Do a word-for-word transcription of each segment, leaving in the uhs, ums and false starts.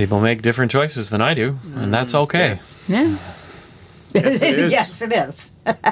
people make different choices than I do, and that's okay. Yes. Yeah. Yes, it is. Yes, it is.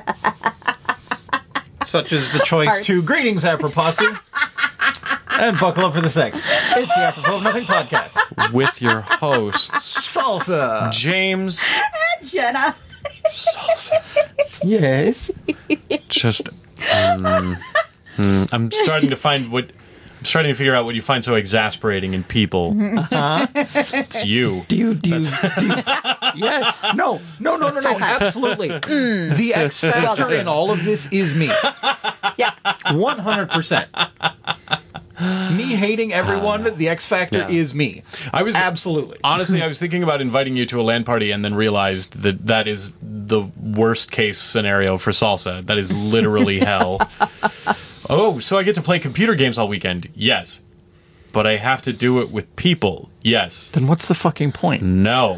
Such is the choice Hearts. to Greetings, Apropos. And buckle up for the sex. It's the Apropos of Nothing podcast. With your hosts, Salsa. James. Jenna. Salsa. Yes. Just, um, hmm, I'm starting to find what. I'm starting to figure out what you find so exasperating in people. Uh-huh. It's you. Do you, do you, do you, yes. No, no, no, no, no. Absolutely. The X factor in all of this is me. Yeah. one hundred percent. Me hating everyone, the X factor yeah. is me. I was Absolutely. Honestly, I was thinking about inviting you to a LAN party and then realized that that is the worst case scenario for Salsa. That is literally hell. Oh, so I get to play computer games all weekend? Yes. But I have to do it with people? Yes. Then what's the fucking point? No.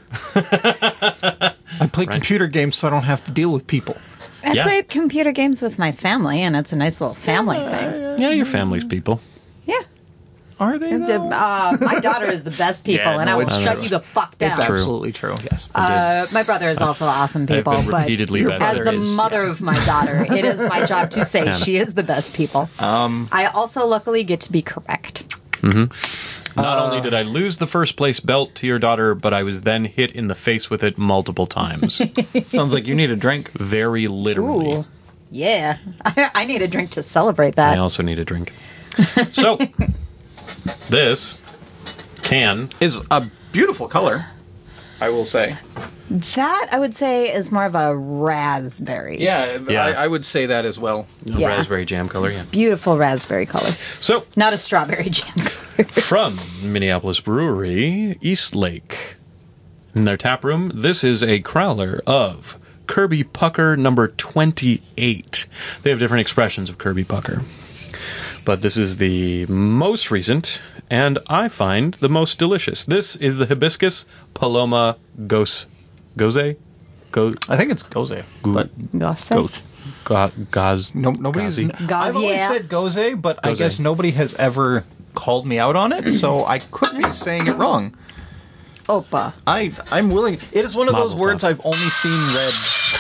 I play computer games so I don't have to deal with people. I Yeah. played computer games with my family, and it's a nice little family thing. Yeah, your family's people. Yeah. Are they, And, though? uh, my daughter is the best people, Yeah, and no, I will it's shut true. you the fuck down. It's true. absolutely true, yes. Uh, my brother is also awesome people, I've been but repeatedly Your best as brother the is- mother of my daughter, it is my job to say Yeah. she is the best people. Um, I also luckily get to be correct. Not only did I lose the first place belt to your daughter, but I was then hit in the face with it multiple times. Sounds like you need a drink. Very literally. Ooh, yeah. I, I need a drink to celebrate that. I also need a drink. So, this can... Is a beautiful color, I will say. That, I would say, is more of a raspberry. Yeah, Yeah. I, I would say that as well. Yeah. Raspberry jam color, yeah. Beautiful raspberry color. So, Not a strawberry jam color. from Minneapolis Brewery, East Lake. In their tap room, this is a crowler of Kirby Pucker number twenty-eight. They have different expressions of Kirby Pucker. But this is the most recent, and I find the most delicious. This is the Hibiscus Paloma Gose. Gose? Go, I think it's Goze, but Gosse? Goze. ga, gaz, No, nobody's. Gazi. I've always Gazier. said Goze, but I Goze. guess nobody has ever called me out on it, so I could be saying it wrong. Opa. I I'm willing. It is one of those Mazel words tov. I've only seen read.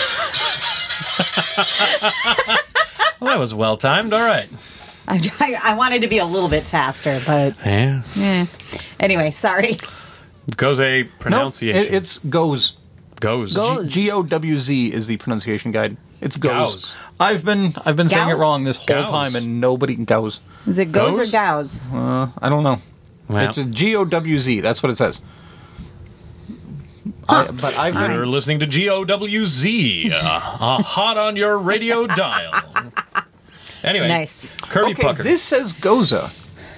Well, that was well timed. All right. I, I, I wanted to be a little bit faster, but Yeah. eh. Anyway, sorry. Gose No, pronunciation. it, it's goes. goes. Goes. G O W Z is the pronunciation guide. It's goes. Goes. I've been I've been saying it Gows? wrong this whole Gows. time, and nobody goes. Is it goes, Goes? or gows? Uh, I don't know. Well. It's G O W Z. That's what it says. I, but I've been. You're listening to G O W Z, uh, uh, hot on your radio dial. Anyway, Nice. Kirby Okay, Pucker. this says Goza.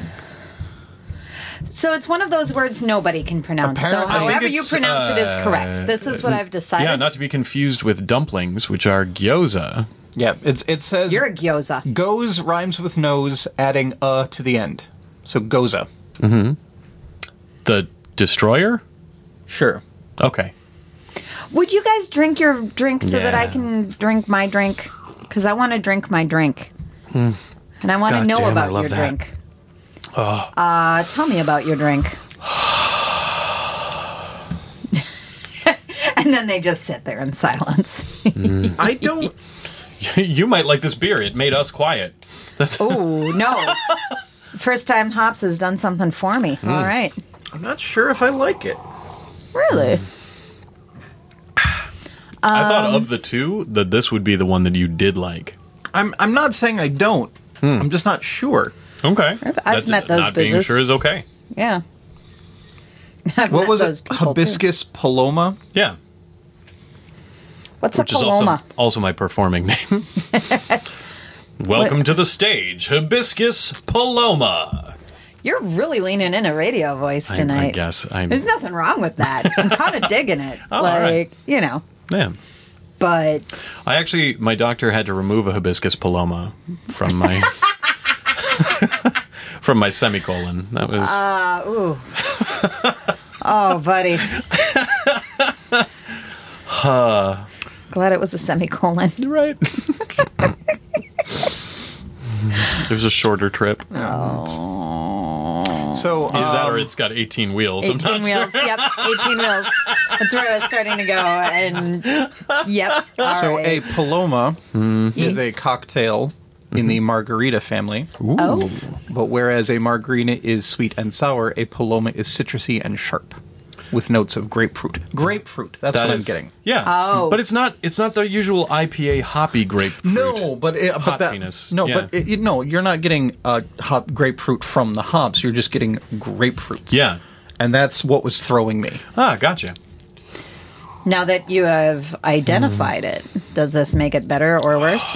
So it's one of those words nobody can pronounce. So Apparently- I think however you it's, pronounce it is uh, correct. This is what I've decided. Yeah, not to be confused with dumplings, which are gyoza. Yeah, it's it says You're a gyoza. goes rhymes with nose, adding uh to the end. So Goza. The destroyer? Sure. Okay. Would you guys drink your drink so that I Yeah. can drink my drink? Because I want to drink my drink. And I want to God know damn, I about love your that. drink. Uh, tell me about your drink. And then they just sit there in silence. I don't. You might like this beer. It made us quiet. That's Oh, no. First time Hops has done something for me. Hmm. All right. I'm not sure if I like it. Really? I thought Um, of the two, that this would be the one that you did like. I'm I'm not saying I don't. I'm just not sure. Okay. I've met those Not being business. sure is okay. Yeah. I've What met was those it? people, too. Hibiscus Paloma. Yeah. What's Which a is paloma? also, also my performing name. Welcome to the stage, Hibiscus Paloma. You're really leaning in a radio voice I, tonight. I guess I'm. There's nothing wrong with that. I'm kind of digging it. Oh, all like, right. you know. Yeah. But I actually, my doctor had to remove a hibiscus paloma from my from my semicolon. That was uh ooh. Oh, buddy. Glad it was a semicolon. right. It was a shorter trip. Oh. So Either that or um, it's got eighteen wheels. I'm eighteen not wheels. sure. Yep, eighteen wheels. That's where I was starting to go. And yep. All so right. a Paloma is a Yes. cocktail in the margarita family. Oh. But whereas a margarita is sweet and sour, a Paloma is citrusy and sharp, with notes of grapefruit. Grapefruit. That's That what is- I'm getting. Yeah. Oh. But it's not it's not the usual I P A hoppy grapefruit. No, but it, but that, Hoppiness, no, yeah. but it, it- no, you're not getting uh, hop grapefruit from the hops. You're just getting grapefruit. Yeah. And that's what was throwing me. Ah, gotcha. Now that you have identified it, does this make it better or worse?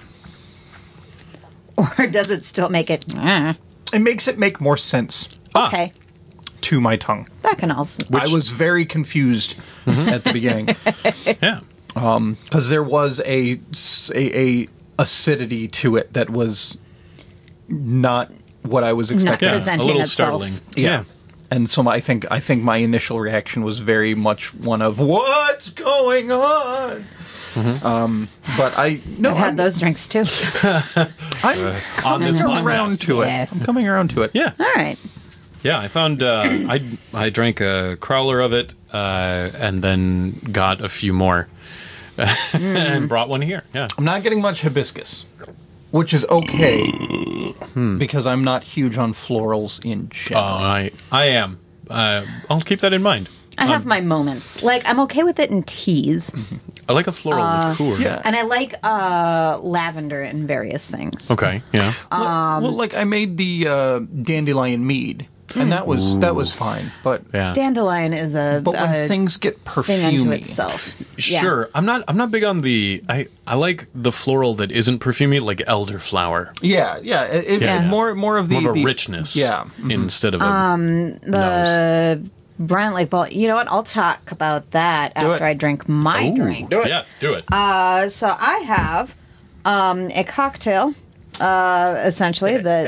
Or does it still make it eh, It makes it make more sense Ah. okay? to my tongue. That can also. I was very confused at the beginning Yeah. because there was a, s- a a acidity to it that was not what I was expecting. Yeah. Presenting a little itself. startling. Yeah. And so my, I think I think my initial reaction was very much one of what's going on. Um, but I no, I've had I'm, those drinks too. I'm coming this around podcast. to it. Yes. I'm coming around to it. Yeah. All right. Yeah, I found uh, I I drank a crowler of it uh, and then got a few more and brought one here. Yeah. I'm not getting much hibiscus, which is okay because I'm not huge on florals in Oh, general. I I am. Uh, I'll keep that in mind. I have my moments. Like I'm okay with it in teas, I like a floral liqueur. yeah. and I like uh, lavender in various things. Okay. Yeah. well, well, like I made the uh, dandelion mead, and that was that was fine. But Yeah. Dandelion is a, but when a things get thing unto perfumey, itself. Yeah. Sure. I'm not. I'm not big on the. I I like the floral that isn't perfumey, like elderflower. yeah, yeah, it, it- Yeah. more more of the, More of a the richness. Yeah, Instead of a Um, nose. The Brian Lake Bowl. You know what? I'll talk about that Do after it. I drink my Ooh. drink. Do it. Yes, do it. Uh, so I have um, a cocktail, uh, essentially the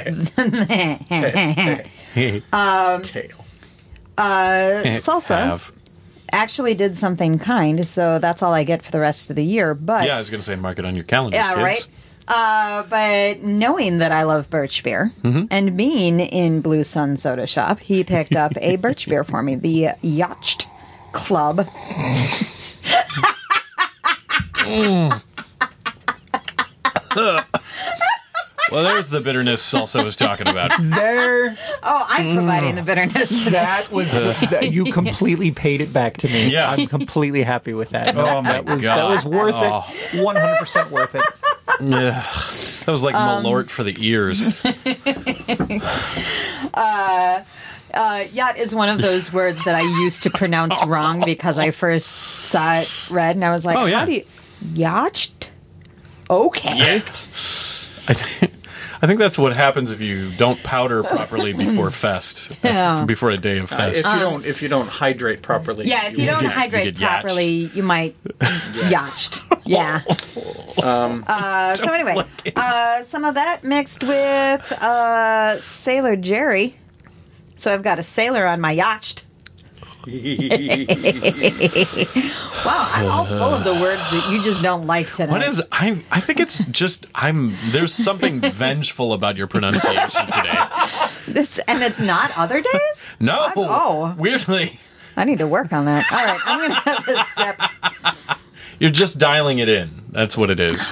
um, uh, salsa. Have. Actually did something kind, so that's all I get for the rest of the year. But Yeah, I was going to say mark it on your calendar. Yeah, kids. right. Uh, but knowing that I love birch beer Mm-hmm. and being in Blue Sun Soda Shop, he picked up a birch beer for me, the Yacht Club. Well, there's the bitterness Salsa was talking about. there. Oh, I'm providing the bitterness today. That was that, you completely paid it back to me. Yeah. I'm completely happy with that. Oh, my that was, God. That was worth Oh. it. one hundred percent worth it. Yeah. That was like Um, Malort for the ears. Uh, yacht is one of those words that I used to pronounce wrong because I first saw it read, and I was like, Oh, yeah. how do you... Yacht? Okay. I, th- I think that's what happens if you don't powder properly before fest, Yeah. before a day of Uh, fest. if you don't if you don't hydrate properly. Yeah, if you don't get- you hydrate get yacht. properly, you might yacht. Yeah. uh, so anyway, uh, some of that mixed with uh, Sailor Jerry. So I've got a sailor on my yacht. Wow, I'm all full of the words that you just don't like tonight. What is I? I think it's just I'm. There's something vengeful about your pronunciation today. this? And it's not other days? No, I'm- oh. weirdly, I need to work on that. All right, I'm going to have a sip. you're just dialing it in. That's what it is.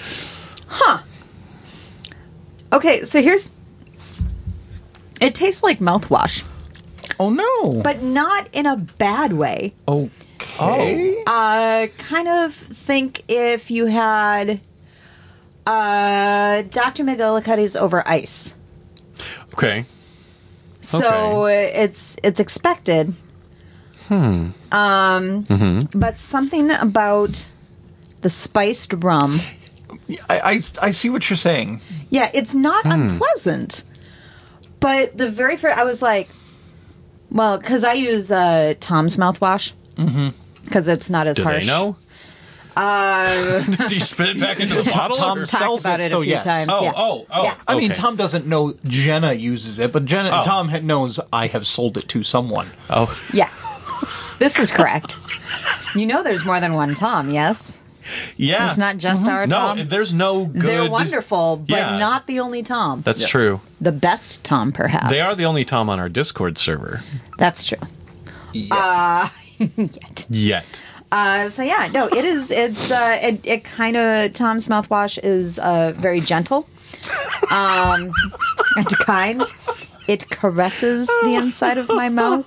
Okay, so here's... It tastes like mouthwash, Oh no. but not in a bad way. Okay. Uh, kind of think if you had uh, Doctor McGillicuddy's over ice. Okay. So it's it's expected. Hmm. Um, Mm-hmm. but something about the spiced rum. I, I I see what you're saying. Yeah, it's not Hmm. unpleasant. But the very first, I was like, well, because I use uh, Tom's mouthwash. Because it's not as Do harsh. they know? Uh, Do you spit it back into the bottle? Tom or- talked sells about it, it, so a few yes. times. Oh, yeah. oh, oh. Yeah. I mean, okay. Tom doesn't know Jenna uses it, but Jenna Oh. Tom had knows I have sold it to someone. Oh, Yeah. This is correct. You know there's more than one Tom, yes? Yeah. It's not just our No, Tom. there's no good... They're wonderful, but Yeah. not the only Tom. That's Yeah. true. The best Tom, perhaps. They are the only Tom on our Discord server. That's true. Yeah. Yet. Yet. Uh, so yeah, no, it is. It's uh, it, it kind of Tom's mouthwash is uh, very gentle, um, and kind. It caresses the inside of my mouth.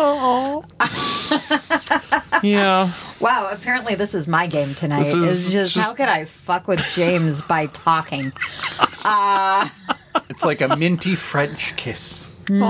Yeah. Wow, apparently this is my game tonight. This is It's just, just- how could I fuck with James by talking? It's like a minty French kiss.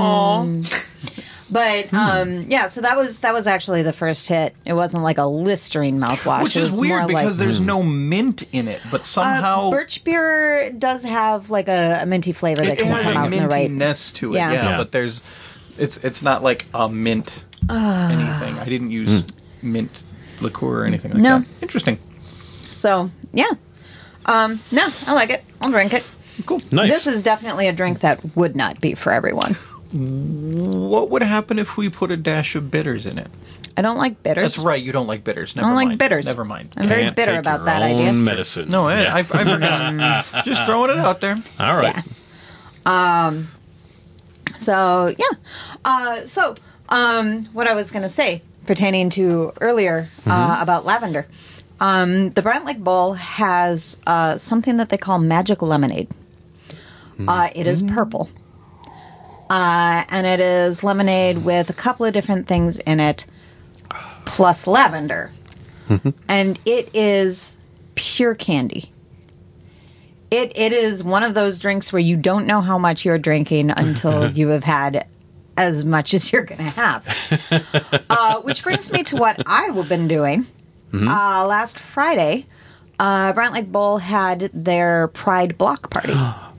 But um, yeah, so that was that was actually the first hit. It wasn't like a Listerine mouthwash. Which it is was weird more because like, there's no mint in it, but somehow uh, birch beer does have like a, a minty flavor that it can has come a out in the right. mintiness to it. Yeah. Yeah. Yeah. but there's it's it's not like a mint anything. I didn't use mint liqueur or anything like No. that. Interesting. So yeah, um, no, I like it. I'll drink it. Cool. Nice. This is definitely a drink that would not be for everyone. What would happen if we put a dash of bitters in it? I don't like bitters. That's right. You don't like bitters. I Never don't like mind. bitters. Never mind. I'm very Can't bitter take about your that own idea. medicine. No, I, Yeah. I've, I've forgotten. Just throwing it out there. All right. Yeah. Um. So yeah. Uh. So um. What I was going to say pertaining to earlier uh, about lavender. Um. The Bryant Lake Bowl has uh something that they call magic lemonade. Uh. It is purple. Uh, and it is lemonade with a couple of different things in it, plus lavender. And it is pure candy. It It is one of those drinks where you don't know how much you're drinking until you have had as much as you're going to have. Uh, which brings me to what I've been doing. Uh, last Friday, uh, Bryant Lake Bowl had their Pride Block Party.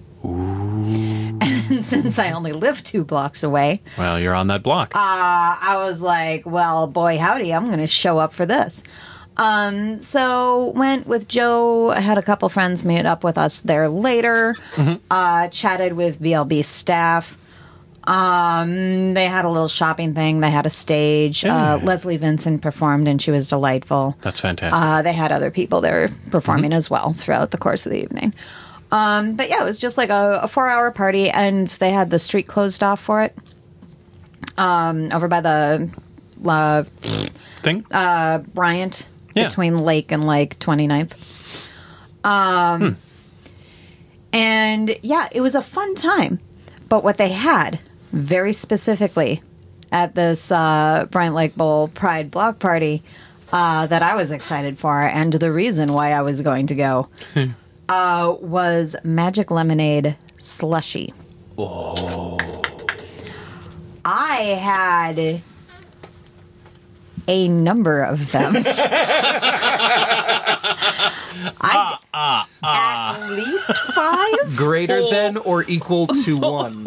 And since I only live two blocks away, Well, you're on that block. I was like, well, boy, howdy, I'm going to show up for this. Um, so went with Joe. I had a couple friends meet up with us there later. Uh, chatted with B L B staff. Um, they had a little shopping thing. They had a stage. Yeah. Uh, Leslie Vincent performed, and she was delightful. That's fantastic. Uh, they had other people there performing as well throughout the course of the evening. Um, but yeah, it was just like a, a four-hour party, and they had the street closed off for it. Um, over by the uh, Thing? uh, Bryant, Yeah. between Lake and like twenty-ninth. Um, And yeah, it was a fun time. But what they had, very specifically, at this uh, Bryant Lake Bowl Pride Block Party uh, that I was excited for, and the reason why I was going to go, uh, was Magic Lemonade Slushy. Oh. I had a number of them. I, at least five? Greater than or equal to one.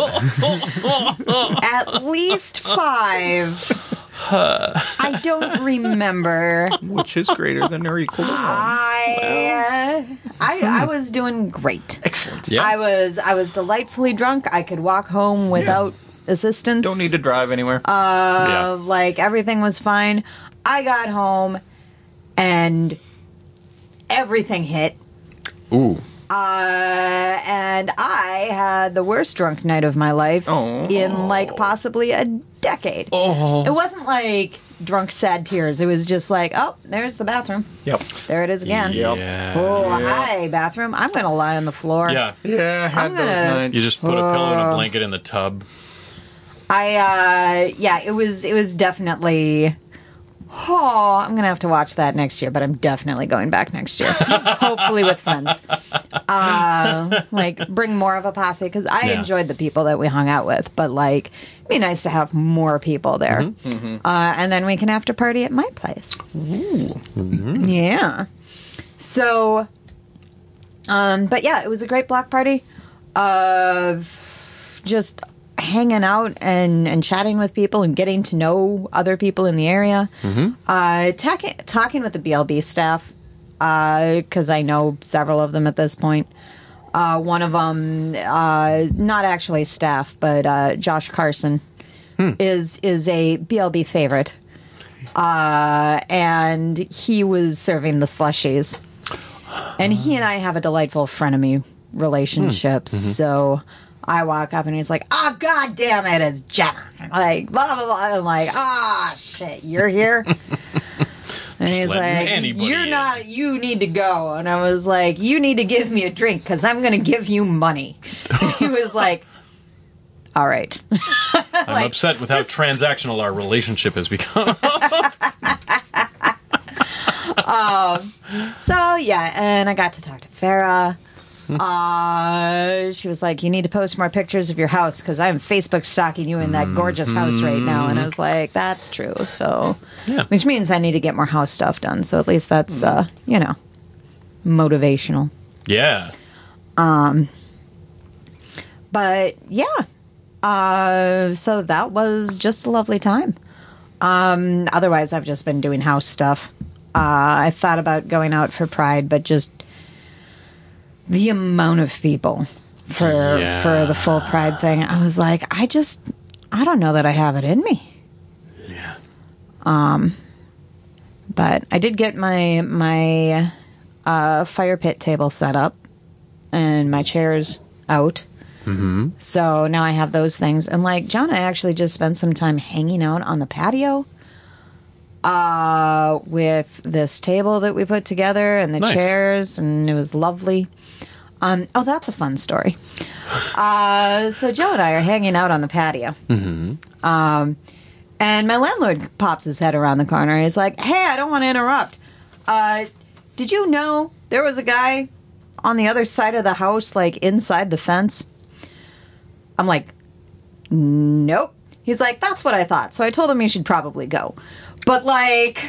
At least five. I don't remember. Which is greater than or equal to one. I, uh, I I was doing great. Excellent. Yeah. I was I was delightfully drunk. I could walk home without assistance. Don't need to drive anywhere. Uh, like everything was fine. I got home and everything hit. Ooh. Uh, and I had the worst drunk night of my life Oh. in like possibly a decade. Oh. It wasn't like drunk sad tears. It was just like, oh, there's the bathroom. Yep. There it is again. Yep. Yeah. Oh, Yeah. hi, bathroom. I'm going to lie on the floor. Yeah. Yeah, I had I'm those gonna- nights. You just put a pillow and a Oh. blanket in the tub. I, uh, yeah, it was, it was definitely, oh, I'm going to have to watch that next year, but I'm definitely going back next year. Hopefully with friends. Uh, like, bring more of a posse, because I Yeah. enjoyed the people that we hung out with, but, like, it'd be nice to have more people there. Mm-hmm. Uh, and then we can after party at my place. Mm-hmm. Yeah. So, um, but yeah, it was a great block party. Uh, just hanging out and, and chatting with people and getting to know other people in the area. Mm-hmm. Uh, talking talking with the B L B staff, because I know several of them at this point. Uh, one of them, uh, not actually staff, but uh, Josh Carson is is a B L B favorite, uh, and he was serving the slushies. And he and I have a delightful frenemy relationship. Mm-hmm. So I walk up and he's like, "Oh, God damn it, it's Jenna." Like, blah, blah, blah. I'm like, "Ah, shit, you're here?" And he's like, "You're in. not, you need to go." And I was like, "You need to give me a drink because I'm going to give you money." And he was like, "All right." I'm like, upset with how just, transactional our relationship has become. um, so, yeah, and I got to talk to Farrah. Uh, she was like, "You need to post more pictures of your house because I'm Facebook stalking you in that gorgeous house right now." And I was like, "That's true." So, yeah. Which means I need to get more house stuff done. So at least that's, uh, you know, motivational. Yeah. Um, but yeah, uh, so that was just a lovely time. Um, otherwise I've just been doing house stuff. Uh, I thought about going out for Pride, but just the amount of people for Yeah. for the full Pride thing, I was like, I just, I don't know that I have it in me. Yeah. Um, but I did get my my uh, fire pit table set up and my chairs out. Mm-hmm. So now I have those things. And like John, I actually just spent some time hanging out on the patio uh, with this table that we put together and the Nice. chairs, and it was lovely. Um, oh, that's a fun story. Uh, so Joe and I are hanging out on the patio. Mm-hmm. Um, and my landlord pops his head around the corner. He's like, "Hey, I don't want to interrupt. Uh, did you know there was a guy on the other side of the house, like inside the fence?" I'm like, "Nope." He's like, "That's what I thought." So I told him he should probably go. But like,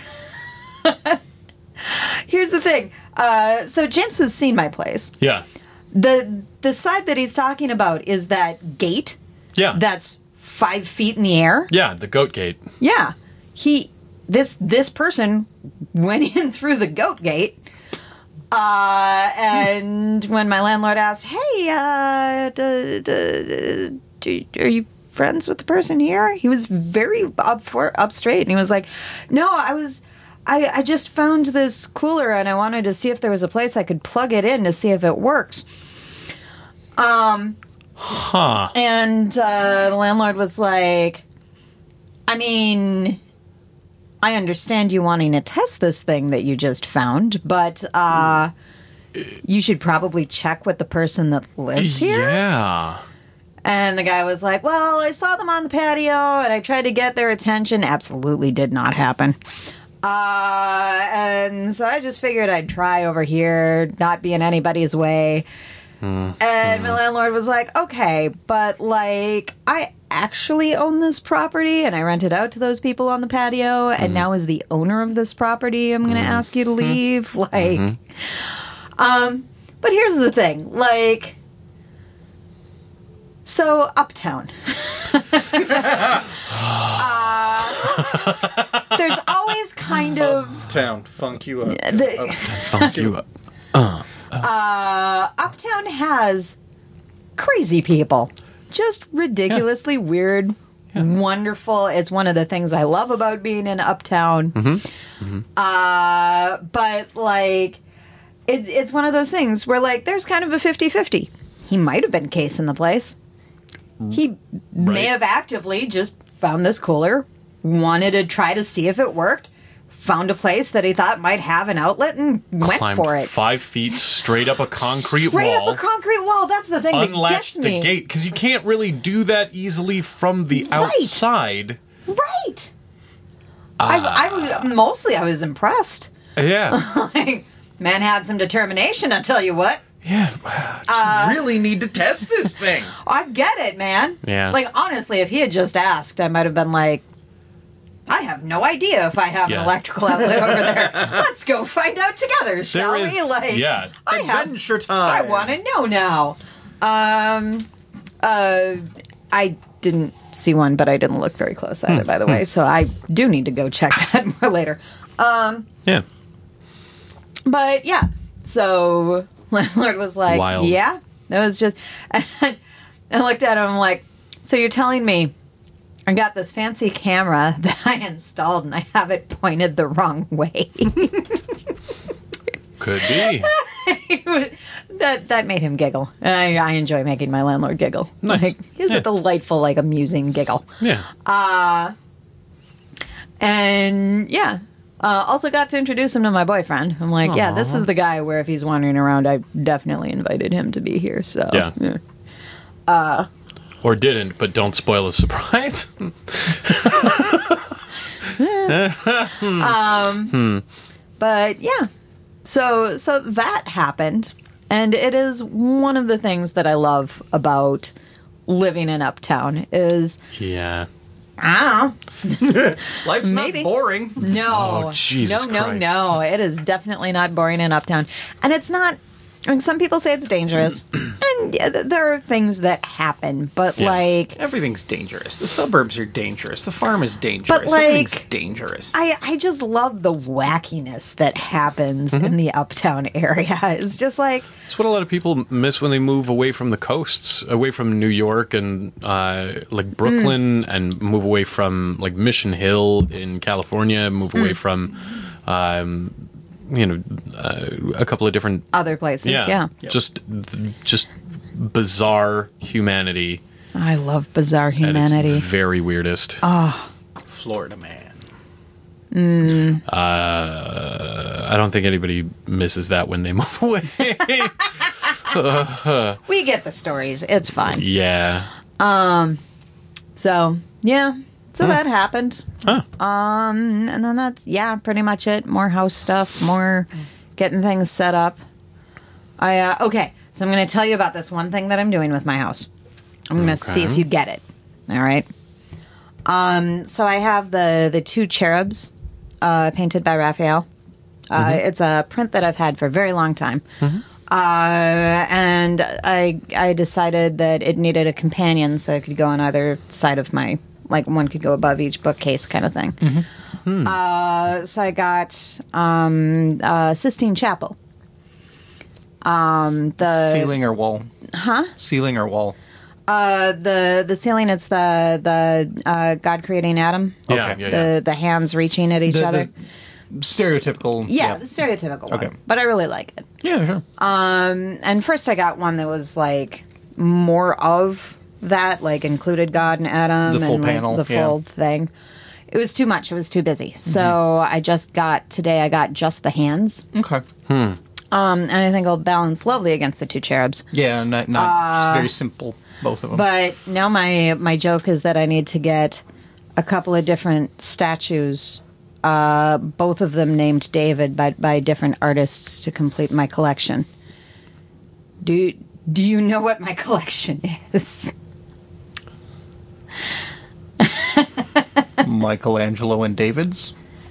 here's the thing. Uh, so James has seen my place. Yeah. The the side that he's talking about is that gate Yeah. that's five feet in the air. Yeah, the goat gate. Yeah. He this this person went in through the goat gate. Uh, and when my landlord asked, "Hey, uh, d- d- d- are you friends with the person here?" He was very up for up straight, and he was like, "No, I was." I, I just found this cooler and I wanted to see if there was a place I could plug it in to see if it works. Um, Huh. and uh, the landlord was like, "I mean, I understand you wanting to test this thing that you just found, but uh, you should probably check with the person that lives here." Yeah. And the guy was like, "Well, I saw them on the patio and I tried to get their attention." Absolutely did not happen. Uh, and so I just figured I'd try over here, not be in anybody's way. Mm, and mm. my landlord was like, "Okay, but like, I actually own this property and I rent it out to those people on the patio. And mm. now as the owner of this property, I'm going to mm. ask you to leave." Mm. Like, mm-hmm. um, but here's the thing, like, so Uptown. uh, there's always kind of Uptown funk you up. The, Uptown funk you up. Uh, uh. uh, Uptown has crazy people, just ridiculously yeah. weird, yeah. wonderful. It's one of the things I love about being in Uptown. Mm-hmm. Mm-hmm. Uh, but like, it's it's one of those things where like there's kind of a fifty-fifty. He might have been casing the place. He right. may have actively just found this cooler, wanted to try to see if it worked, found a place that he thought might have an outlet, and went Climbed for it. Five feet straight up a concrete straight wall. Straight up a concrete wall. That's the thing Unlatched that gets me. the gate, because you can't really do that easily from the right. outside. Right. Uh, I, I mostly I was impressed. Yeah. Like, man had some determination, I'll tell you what. Yeah. Uh, you really need to test this thing. I get it, man. Yeah. Like, honestly, if he had just asked, I might have been like, "I have no idea if I have yeah. an electrical outlet over there. Let's go find out together, shall there we?" Is, like, yeah. I Adventure have, time. I want to know now. Um, uh, I didn't see one, but I didn't look very close either, hmm. by the way. So I do need to go check that more later. Um, yeah. But yeah, so landlord was like, Wild. "Yeah, that was just." And I looked at him like, "So you're telling me I got this fancy camera that I installed and I have it pointed the wrong way?" Could be. that that made him giggle, and I, I enjoy making my landlord giggle. Nice. Like, he's Yeah. a delightful, like amusing giggle. Yeah. And yeah, uh, also got to introduce him to my boyfriend. I'm like, yeah, this is the guy where if he's wandering around, I definitely invited him to be here. So Yeah. Or didn't, but don't spoil the surprise. But yeah, so so that happened, and it is one of the things that I love about living in Uptown is Yeah. ah Life's Maybe. not boring. no Oh, Jesus no no Christ. no it is definitely not boring in Uptown, and it's not. I mean, some people say it's dangerous, and yeah, th- there are things that happen, but Yeah. like Everything's dangerous. The suburbs are dangerous. The farm is dangerous. But, like, Everything's dangerous. I, I just love the wackiness that happens Mm-hmm. in the Uptown area. It's just like, It's what a lot of people miss when they move away from the coasts, away from New York and uh, like Brooklyn, and move away from like Mission Hill in California, move away from, um, you know, uh, a couple of different other places. yeah, Yeah. just just bizarre humanity I love bizarre at humanity. its very weirdest. Florida man. Uh, I don't think anybody misses that when they move away. We get the stories. It's fun. Yeah. So, yeah. So that happened. Huh. Um, and then that's, yeah, pretty much it. More house stuff, more getting things set up. I, uh, okay. So I'm going to tell you about this one thing that I'm doing with my house. I'm going to see if you get it. All right. Um, so I have the, the two cherubs, uh, painted by Raphael. Uh, It's a print that I've had for a very long time. Uh, and I I decided that it needed a companion so it could go on either side of my, like one could go above each bookcase kind of thing. Uh, so I got um, uh, Sistine Chapel. Um, the Ceiling or wall? Huh? Ceiling or wall? Uh, the the ceiling. It's the the uh, God creating Adam. Yeah, Okay. yeah, The yeah. the hands reaching at each The- other. the stereotypical. Yeah, the stereotypical Okay. one. But I really like it. Yeah, sure. Um, and first I got one that was like more of that, like included God and Adam The full and like, panel, the full yeah. thing. It was too much. It was too busy. So I just got today. I got just the hands, Okay. um, and I think it'll balance lovely against the two cherubs. Yeah, not, not it's very simple, both of them. But now my my joke is that I need to get a couple of different statues, uh, both of them named David, by by different artists to complete my collection. Do do you know what my collection is? Michelangelo and David's?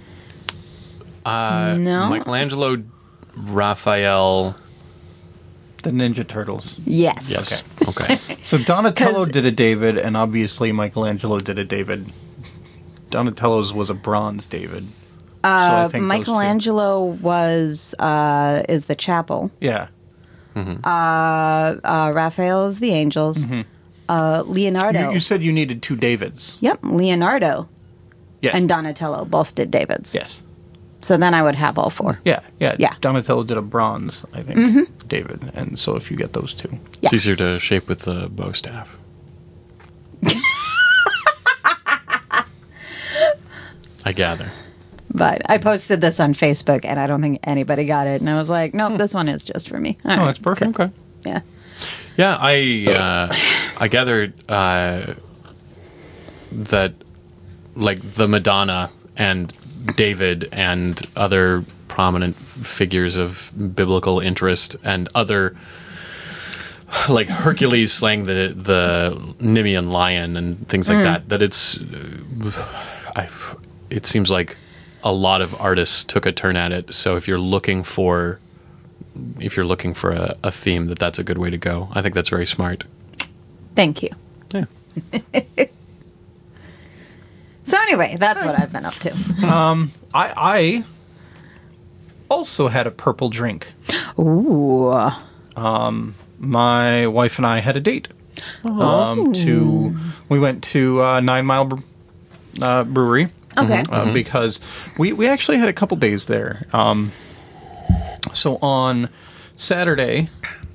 Uh, No. Michelangelo, Raphael. The Ninja Turtles. Yes. Yes. Okay. So Donatello 'Cause- did a David, and obviously Michelangelo did a David. Donatello's was a bronze David. So I Uh, think those two- Michelangelo was uh, is the chapel. Yeah. Uh, uh, Raphael is the angels. Uh, Leonardo. You, you said you needed two Davids. Yep, Leonardo Yes. and Donatello both did Davids. Yes. So then I would have all four. Yeah, yeah. Yeah. Donatello did a bronze, I think, David. And so if you get those two. Yeah. It's easier to shape with the bow staff. I gather. But I posted this on Facebook, and I don't think anybody got it. And I was like, nope, this one is just for me. All Oh, right. that's perfect. Okay. Yeah. Yeah, I uh, I gathered uh, that like the Madonna and David and other prominent figures of biblical interest and other like Hercules slaying the the Nemean lion and things like that. That it's uh, I, it seems like a lot of artists took a turn at it. So if you're looking for if you're looking for a, a theme, that that's a good way to go. I think that's very smart. Thank you. Yeah. So anyway, that's what I've been up to. I, I also had a purple drink. Ooh. My wife and I had a date. Um, to we went to uh, Nine Mile Bre- uh, Brewery. Okay. uh, because we, we actually had a couple days there. Um, so on Saturday,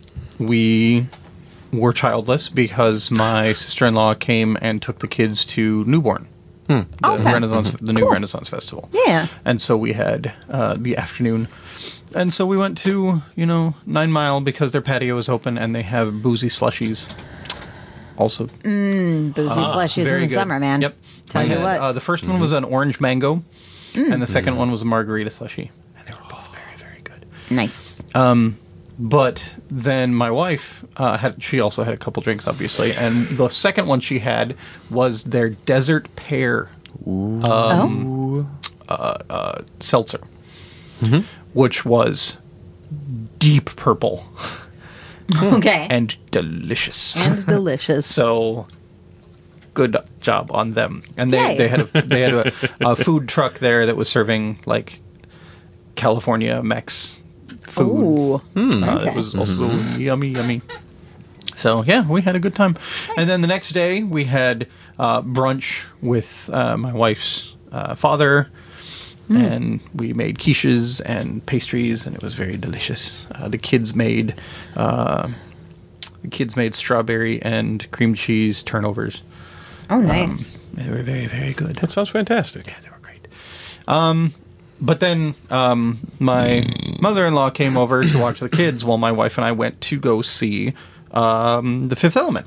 we were childless because my sister-in-law came and took the kids to Newborn, the Okay. Renaissance, the new Renaissance Festival. Yeah. And so we had uh, the afternoon, and so we went to you know Nine Mile because their patio is open and they have boozy slushies. Also, Boozy slushies in very the good. summer, man. Yep. Tell I you had, what. Uh, the first one was an orange mango, and the second one was a margarita slushie, and they were both very, very good. Nice. But then my wife uh, had she also had a couple drinks, obviously, and the second one she had was their desert pear um, uh, uh, seltzer, which was deep purple okay. and delicious. And delicious. So good job on them. And they, Yay. they had a they had a, a food truck there that was serving like California Mex food. Ooh. Uh, Okay. It was also yummy, yummy. So yeah, we had a good time. And then the next day we had uh, brunch with uh, my wife's uh, father, and we made quiches and pastries, and it was very delicious. Uh, the kids made uh, the kids made strawberry and cream cheese turnovers. Oh, nice. They were very, very good. That sounds fantastic. Yeah, they were great. Um, but then um, my mother-in-law came over to watch the kids while my wife and I went to go see um, The Fifth Element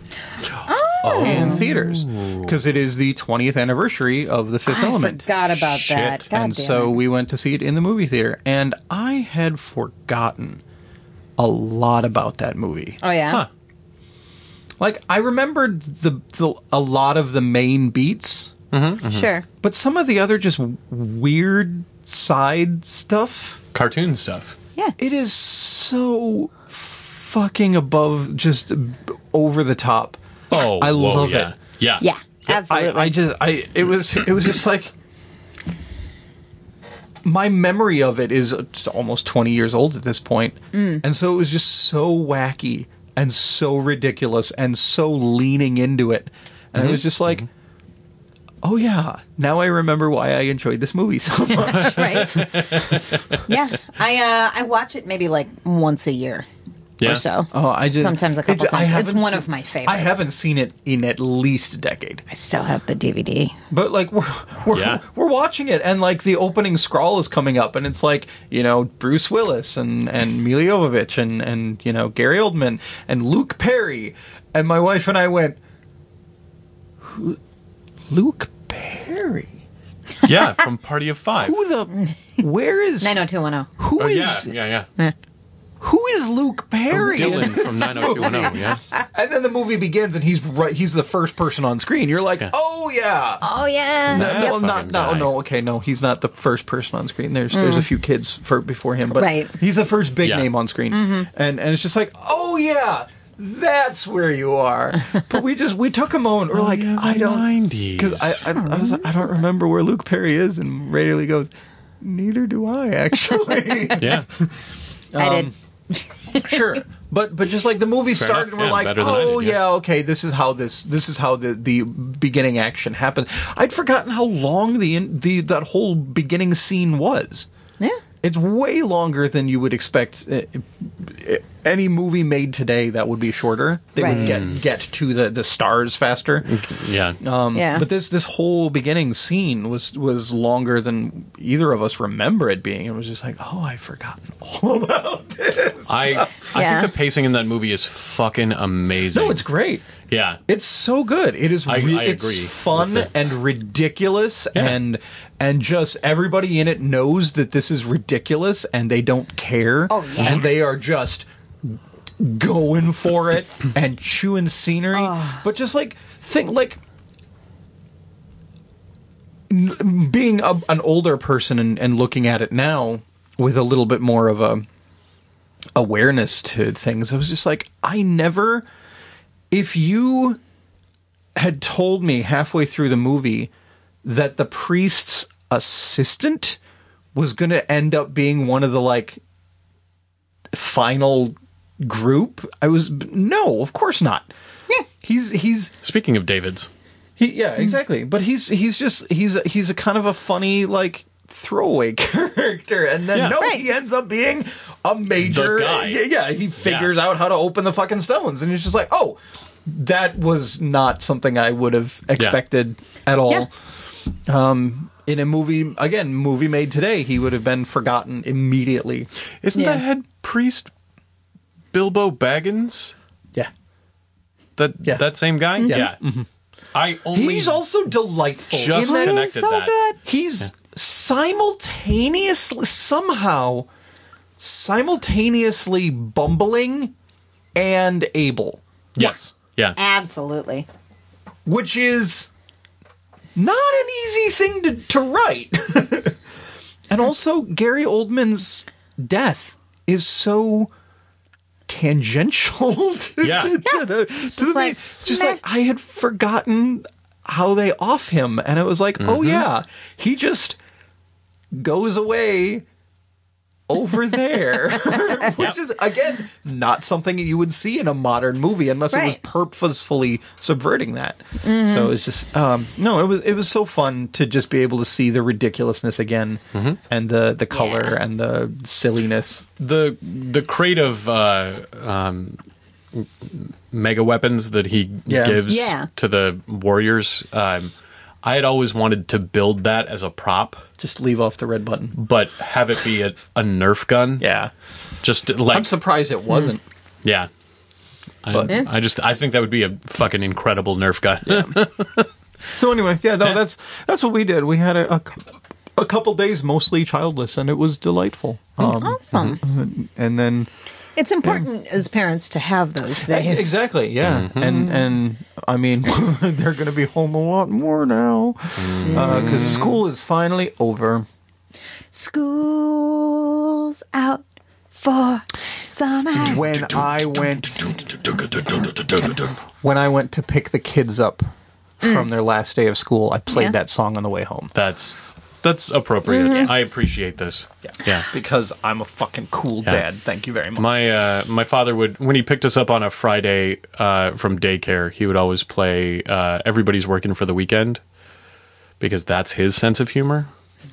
Oh. in theaters because it is the twentieth anniversary of The Fifth I Element. forgot about Shit. that. God and damn so it. we went to see it in the movie theater, and I had forgotten a lot about that movie. Oh, yeah? Huh. Like, I remembered the, the a lot of the main beats, Sure. but some of the other just weird side stuff, Cartoon stuff. Yeah. it is so fucking above, just over the top. Oh, I whoa, love yeah. it. Yeah. Yeah. Absolutely. I, I just, I, it was, it was just like, my memory of it is just almost twenty years old at this point. And so it was just so wacky and so ridiculous and so leaning into it. And it was just like, oh yeah, now I remember why I enjoyed this movie so much. right? Yeah. I uh, I watch it maybe like once a year Yeah. or so. Oh, I just Sometimes a couple it- I times. It's haven't one se- of my favorites. I haven't seen it in at least a decade. I still have the D V D. But like we're we're, Yeah. we're watching it, and like the opening scroll is coming up, and it's like you know Bruce Willis and and Mila Jovovich and and you know Gary Oldman and Luke Perry, and my wife and I went, Who, Luke Perry, Yeah, from Party of Five. who the where is nine oh two one oh. who Oh, yeah, is yeah, yeah. who is Luke Perry? Dylan from nine oh two one oh, yeah. And then the movie begins, and he's right. He's the first person on screen. You're like, Yeah. oh yeah. Oh, yeah. No, That well, not fucking no, guy. no. Okay, no, he's not the first person on screen. There's there's a few kids for before him, but Right. he's the first big Yeah. name on screen, and and it's just like, oh yeah, that's where you are. But we just we took a moment. We're Oh, like, yeah, the I don't nineties. because I I, I was like, I don't remember where Luke Perry is, and Ray Lee goes, neither do I actually. Yeah. I did. Sure, but but just like the movie Fair started, enough. and we're Yeah, like, better than I oh did, yeah. yeah, okay, this is how this this is how the the beginning action happened. I'd forgotten how long the in, the that whole beginning scene was. Yeah. It's way longer than you would expect. uh, uh, Any movie made today that would be shorter, they Right. would get get to the, the stars faster. Yeah. Um, Yeah. But this this whole beginning scene was was longer than either of us remember it being. It was just like, oh, I've forgotten all about this. I I Yeah. think the pacing in that movie is fucking amazing. No, it's great. Yeah. It's so good. It is. I- Re- I it's agree fun with it. and ridiculous, Yeah. and and just everybody in it knows that this is ridiculous, and they don't care. Oh, yeah. And they are just going for it and chewing scenery. But just like think like n- being a, an older person and, and looking at it now with a little bit more of a awareness to things. I was just like, I never. If you had told me halfway through the movie that the priest's assistant was going to end up being one of the like final group, I was no, of course not. Yeah. He's he's Speaking of David's. he yeah, exactly. But he's he's just he's he's a kind of a funny like throwaway character, and then Yeah. no, Right. he ends up being a major The guy. yeah, he figures Yeah. out how to open the fucking stones, and he's just like, oh, that was not something I would have expected at all. Yeah. Um, in a movie, again, movie made today, he would have been forgotten immediately. Isn't Yeah. the head priest Bilbo Baggins? Yeah. That Yeah. that same guy? Yeah. I only He's also delightful. just in that connected so that. good. he's simultaneously, somehow, simultaneously bumbling and able, Yes. Yeah. Absolutely. which is not an easy thing to, to write. And also, Gary Oldman's death is so tangential to, Yeah. to, to the, to the like, thing. Just meh. like, I had forgotten how they off him, and it was like, oh yeah, he just goes away over there. Which is, again, not something you would see in a modern movie unless it was Right. purposefully subverting that. So it's just um, no, it was it was so fun to just be able to see the ridiculousness again, and the the color Yeah. and the silliness. The the crate of uh, um, mega weapons that he Yeah. gives Yeah. to the warriors. Um, I had always wanted to build that as a prop, Just leave off the red button. but have it be a, a Nerf gun. Yeah, Just like I'm surprised it wasn't. yeah. I, But- Yeah. I just I think that would be a fucking incredible Nerf gun. So anyway, yeah, no, that's that's what we did. We had a, a, cou- a couple days mostly childless, and it was delightful. Um, Awesome. and then It's important as parents to have those days. exactly, yeah, and and I mean they're going to be home a lot more now because school is finally over. School's out for summer. When I went when I went to pick the kids up from their last day of school, I played Yeah. that song on the way home. That's that's appropriate. I appreciate this. Yeah. Yeah. Because I'm a fucking cool Yeah. dad. Thank you very much. My uh, my father would, when he picked us up on a Friday uh, from daycare, he would always play uh, "Everybody's Working for the Weekend" because that's his sense of humor.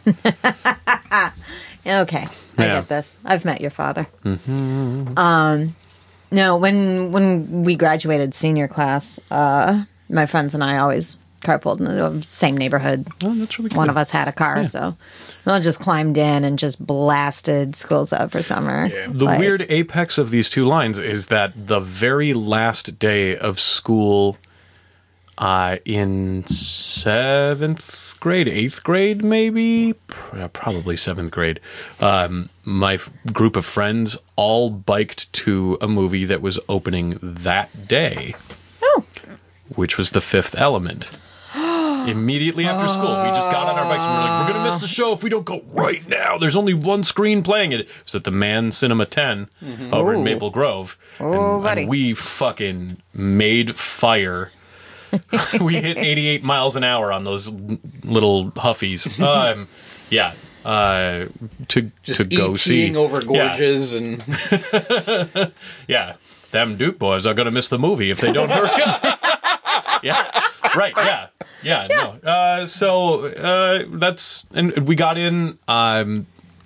Okay, I Yeah. get this. I've met your father. Mm-hmm. Um, no, when when we graduated senior class, uh, my friends and I always carpooled in the same neighborhood. Oh, that's really cool. One of us had a car, so we all just climbed in and just blasted "School's Out for Summer." The Like, weird apex of these two lines is that the very last day of school, uh, in seventh grade, eighth grade, maybe, Pr- probably seventh grade, um, my f- group of friends all biked to a movie that was opening that day, Oh, which was The Fifth Element. Immediately after school, we just got on our bikes and we were like, we're going to miss the show if we don't go right now. There's only one screen playing it. It was at the Man Cinema ten over in Oh. Maple Grove. Oh, and, buddy. and we fucking made fire. We hit eighty-eight miles an hour on those l- little huffies. Um, yeah. Uh, to Just to go see. ETing over Yeah. gorges and Yeah, them Duke boys are gonna miss the movie if they don't hurry up. Yeah, right. Yeah, yeah. No. Uh, so uh, that's and we got in um,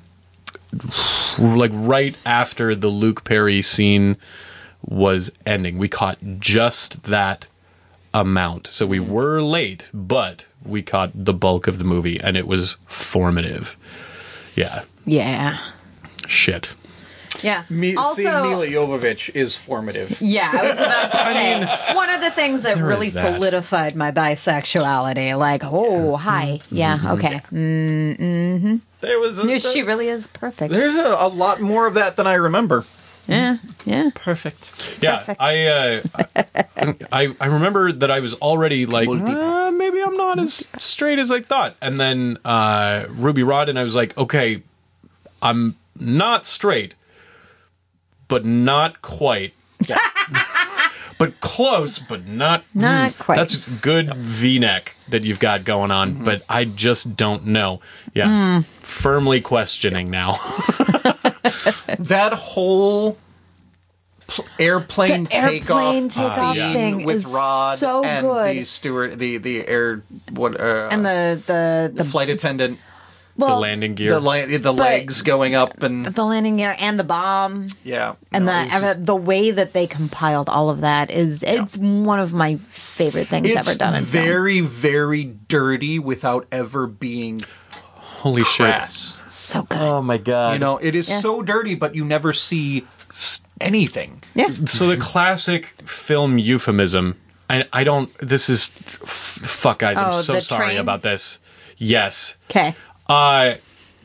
like right after the Luke Perry scene was ending. We caught just that amount, so we were late, but we caught the bulk of the movie, and it was formative. Yeah, yeah, shit. yeah. Me, also, seeing Mila Jovovich is formative. yeah, I was about to say one of the things that there really is that. solidified my bisexuality. Like, oh, hi, yeah, okay. Mm, There was a, she really is perfect. there's a, a lot more of that than I remember. Yeah, yeah. Perfect. Yeah, Perfect. I, uh, I I remember that I was already like, uh, maybe I'm not as straight as I thought. And then uh, Ruby Rod and I was like, okay, I'm not straight, but not quite. But close, but not Not quite. That's good V-neck that you've got going on, but I just don't know. Yeah, firmly questioning now. That whole pl- airplane The airplane takeoff takeoff scene thing with is Rod so and good. the steward, the the air what uh, And the the the the flight attendant. Well, the landing gear. The la- the legs going up and the landing gear and the bomb. yeah, And No, the it's just- the way that they compiled all of that is it's one of my favorite things it's ever done in film. very very dirty without ever being Holy crass. So good. shit. Oh my god. You know, it is Yeah. so dirty, but you never see anything. yeah. So the classic film euphemism, I, I don't, this is, f- fuck guys, Oh, I'm so the sorry train? about this. Yes. Okay. Uh,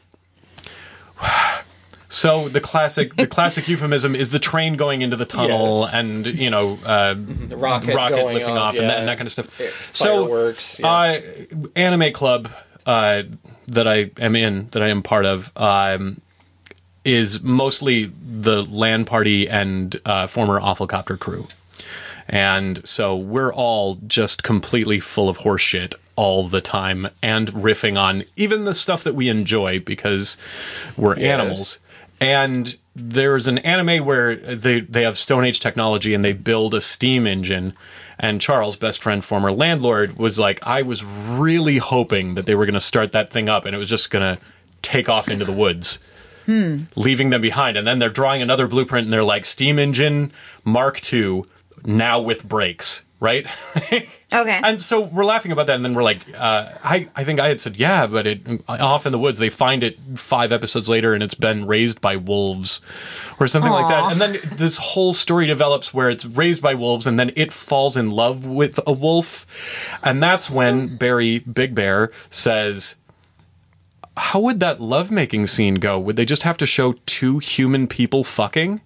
so the classic, the classic euphemism is the train going into the tunnel Yes. and, you know, uh, The rocket, going lifting off, yeah. and, that, and that kind of stuff. Yeah, So, fireworks, uh, anime club, uh, that I am in, that I am part of, um, is mostly the LAN party and uh, former Awfulcopter crew. And so we're all just completely full of horse shit all the time and riffing on even the stuff that we enjoy because we're Yes. animals. And there's an anime where they, they have Stone Age technology and they build a steam engine. And Charles, best friend, former landlord, was like, I was really hoping that they were going to start that thing up and it was just going to take off into the woods. Hmm. Leaving them behind. And then they're drawing another blueprint and they're like, steam engine Mark two, now with brakes, right? Okay. And so we're laughing about that, and then we're like, uh, I, I think I had said, yeah, but it off in the woods, they find it five episodes later, and it's been raised by wolves, or something like that. Aw. And then this whole story develops where it's raised by wolves, and then it falls in love with a wolf, and that's when Barry Big Bear says, how would that lovemaking scene go? Would they just have to show two human people fucking?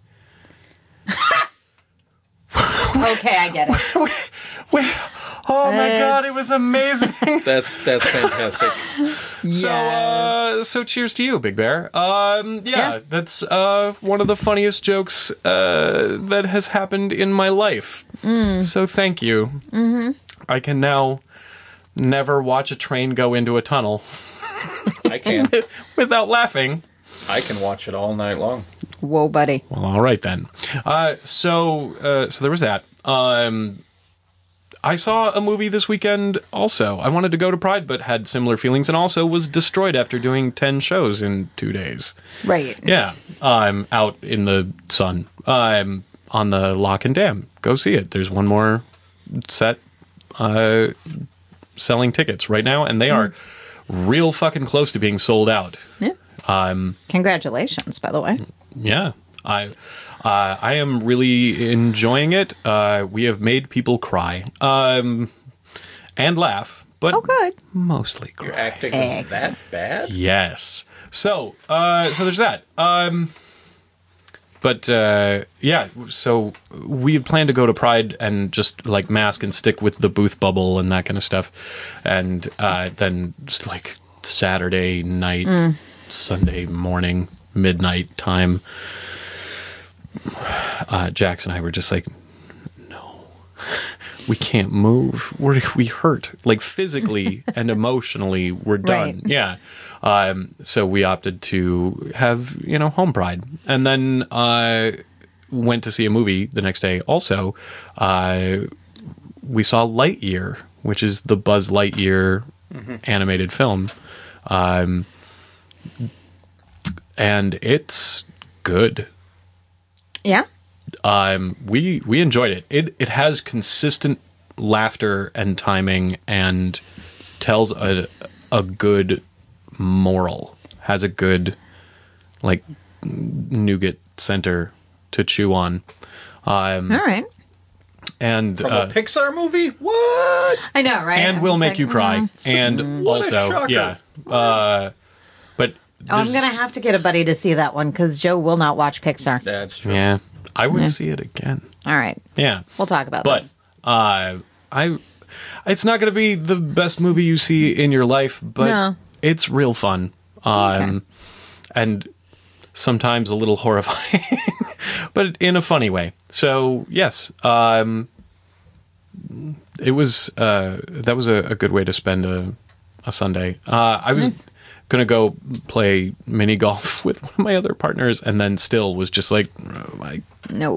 Okay, I get it. Wait, oh my It's- god, it was amazing. That's that's fantastic. So, uh, so cheers to you, Big Bear. Um, yeah, Yeah. that's uh, one of the funniest jokes uh, that has happened in my life. Mm. So thank you. Mm-hmm. I can now never watch a train go into a tunnel I can without laughing. I can watch it all night long. Whoa, buddy. Well, all right then. Uh, so, uh, so there was that. Um, I saw a movie this weekend also. I wanted to go to Pride, but had similar feelings, and also was destroyed after doing ten shows in two days. Right. Yeah, I'm out in the sun. I'm on the Lock and Dam. Go see it. There's one more set uh, selling tickets right now, and they are real fucking close to being sold out. Yeah. Um, Congratulations, by the way. yeah, I uh, I am really enjoying it. Uh, we have made people cry um, and laugh, but Oh, good. mostly Your cry. acting is Excellent. that bad? Yes. So, uh, so there's that. Um, but uh, yeah, so we had planned to go to Pride and just like mask and stick with the booth bubble and that kind of stuff, and uh, then just like Saturday night, Sunday morning, midnight time, uh, Jax and I were just like, no, we can't move. We're we hurt like physically and emotionally. We're done. Right. Yeah. Um, so we opted to have, you know, home pride, and then uh, went to see a movie the next day. Also, uh, we saw Lightyear, which is the Buzz Lightyear animated film, um, and it's good. Yeah. Um, we we enjoyed it. It it has consistent laughter and timing, and tells a a good moral. Has a good like nougat center to chew on. Um, All right. and From uh, a Pixar movie? What? I know, right? and I'm will just make like, you cry. mm. And What a also, shocker. yeah. Uh, but Oh, I'm there's- going to have to get a buddy to see that one because Joe will not watch Pixar. That's true. yeah, I would Yeah. see it again. All right. Yeah. We'll talk about But this. uh, I, it's not going to be the best movie you see in your life, but No. it's real fun, um, and sometimes a little horrifying, but in a funny way. So yes, um, it was uh, that was a, a good way to spend a, a Sunday. Uh, I was Nice. gonna go play mini golf with one of my other partners, and then still was just like, oh, I No.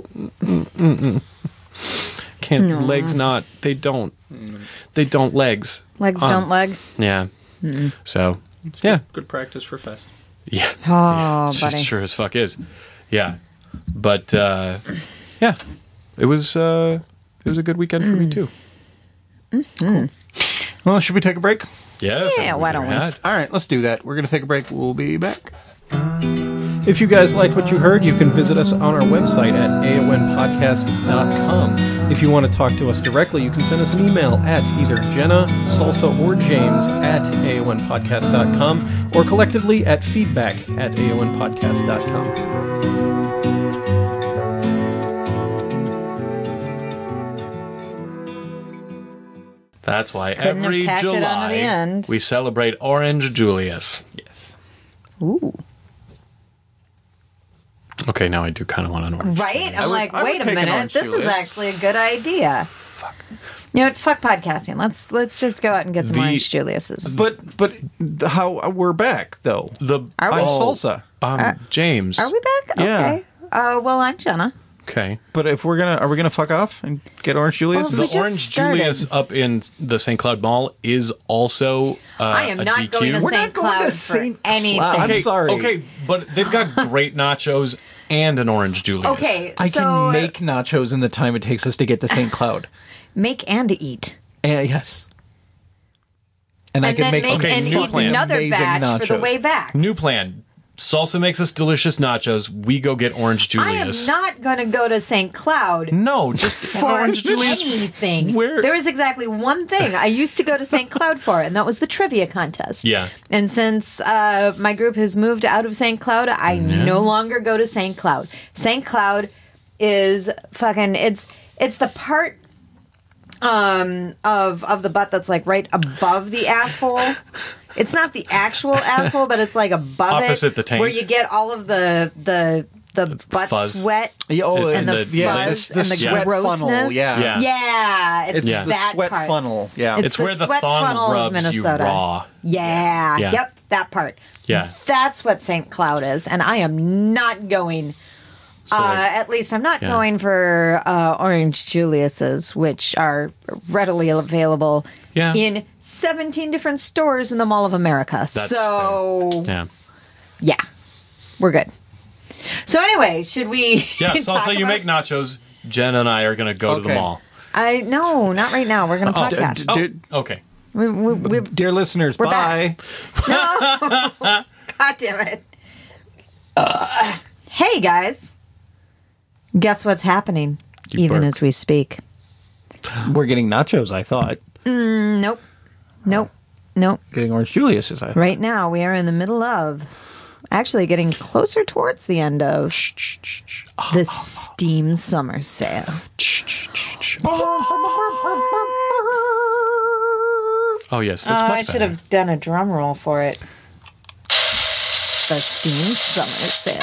can't. No. Legs not. They don't. They don't legs. Legs Um, don't leg. Yeah. So Yeah. Good practice for Fest. Yeah. Oh, yeah. buddy. It sure as fuck is. Yeah. But, uh, yeah. It was, uh, it was a good weekend for me, too. Well, should we take a break? Yes. Yeah, why don't we? All right, let's do that. We're going to take a break. We'll be back. If you guys like what you heard, you can visit us on our website at A O N podcast dot com. If you want to talk to us directly, you can send us an email at either Jenna, Salsa, or James at A O N podcast dot com, or collectively at feedback at A O N podcast dot com. That's why Couldn't have every tacked it onto July the end. we celebrate Orange Julius. Yes. Ooh. Okay, now I do kind of want an orange. Right? I'm would- like, I would wait a take an minute. orange This is Julius. actually a good idea. Fuck. You know what? Fuck podcasting. Let's let's just go out and get some The- orange Julius's. But but how we're back though? The Are we? I'm oh, Salsa. Um, James. Are we back? Yeah. Okay. Uh, well, I'm Jenna. Okay. But if we're gonna, are we gonna fuck off and get Orange Julius? Oh, The we just Orange started. Julius up in the Saint Cloud Mall is also uh, I am a not D Q. going to We're Saint not going to Cloud for Saint anything. Cloud. I'm okay, sorry. Okay, but they've got great nachos and an Orange Julius. Okay, I so can make nachos in the time it takes us to get to Saint Cloud. make and eat, And yes. And, I and can then make, make some Okay, and new eat plan. another amazing batch nachos. for the way back. New plan. Salsa makes us delicious nachos. We go get Orange I am Julius. not going to go to Saint Cloud No, just for Orange Julius. anything. Where- There is exactly one thing I used to go to Saint Cloud for, and that was the trivia contest. Yeah. And since uh, my group has moved out of Saint Cloud, I no longer go to Saint Cloud. Saint Cloud is fucking. It's it's the part um, of of the butt that's like right above the asshole. It's not the actual asshole, but it's like above Opposite it, the taint. where you get all of the the the butt fuzz. sweat. Yeah, oh, And and the the, yeah, fuzz the, the and the sweat grossness. funnel. Yeah. Yeah. Yeah, it's It's Yeah. the that sweat part. funnel. Yeah. It's It's the where the sweat thong funnel of rubs you Minnesota. raw. Yeah. Yeah. Yep, that part. Yeah. That's what Saint Cloud is, and I am not going. So, uh, like, at least I'm not yeah. going for uh, Orange Julius's, which are readily available Yeah. in seventeen different stores in the Mall of America. That's so, yeah. yeah, we're good. So anyway, should we? Yeah, talk Salsa, you about- make nachos. Jen and I are going to go to the Okay. mall. I no, not right now. We're going to Oh, podcast. oh, Dude. okay. we, we, we, Dear listeners, We're bye. God damn it. Uh, hey, guys. Guess what's happening You even burp. as we speak? We're getting nachos, I thought. Nope. Nope. Nope. Getting Orange Julius's, I thought. Right now, we are in the middle of actually getting closer towards the end of the Steam Summer Sale. Oh, yes, that's Oh, much I should better. have done a drum roll for it. The Steam Summer Sale.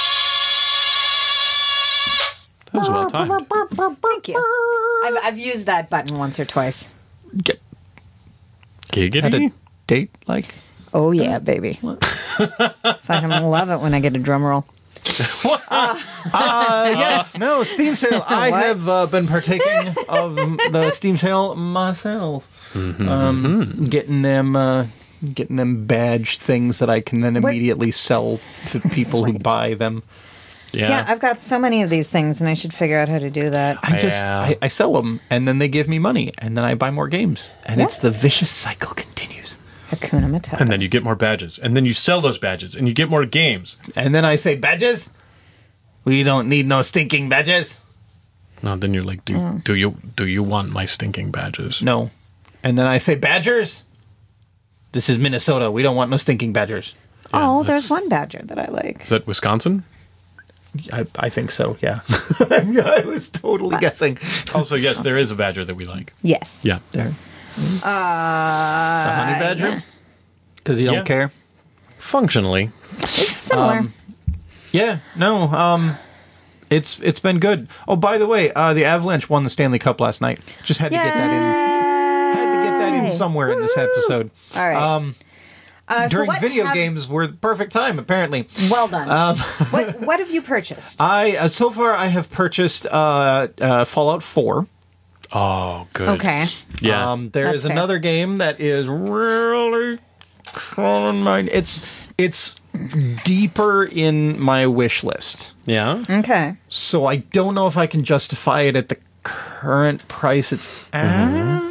That was well timed. Thank you. I've, I've used that button once or twice. Get, had a Giggity. date, like? Oh yeah, baby. Fucking love it when I get a drum roll. Uh, yes. No, Steam sale. I What? have uh, been partaking of the Steam sale myself. Um, getting them, uh, getting them badged things that I can then What? immediately sell to people who buy them. Yeah. Yeah, I've got so many of these things, and I should figure out how to do that. I just, Yeah. I, I sell them, and then they give me money, and then I buy more games, and Yeah. it's the vicious cycle continues. Hakuna Matata. And then you get more badges. And then you sell those badges. And you get more games. And then I say, badges? We don't need no stinking badges. No, then you're like, do, Mm. do you do you want my stinking badges? No. And then I say, badgers? This is Minnesota. We don't want no stinking badgers. oh, that's- there's one badger that I like. Is that Wisconsin? I, I think so, yeah. I was totally guessing. Also, yes, there is a badger that we like. Yes. Yeah. There. Uh, The honey badger? Because you don't Yeah. care? Functionally. It's similar. Um, Yeah, no, um... It's it's been good. Oh, by the way, uh, the Avalanche won the Stanley Cup last night. Just had to get that in. Had to get that in somewhere in this episode. All right. Um, Uh, so during what video have- games were the perfect time, apparently. Well done. Um, what What have you purchased? I uh, so far I have purchased uh, uh, Fallout four. Oh, good. Okay. Yeah. Um, there That's is fair. another game that is really calling my it's it's deeper in my wish list. Yeah. Okay. So I don't know if I can justify it at the current price it's at. Mm-hmm.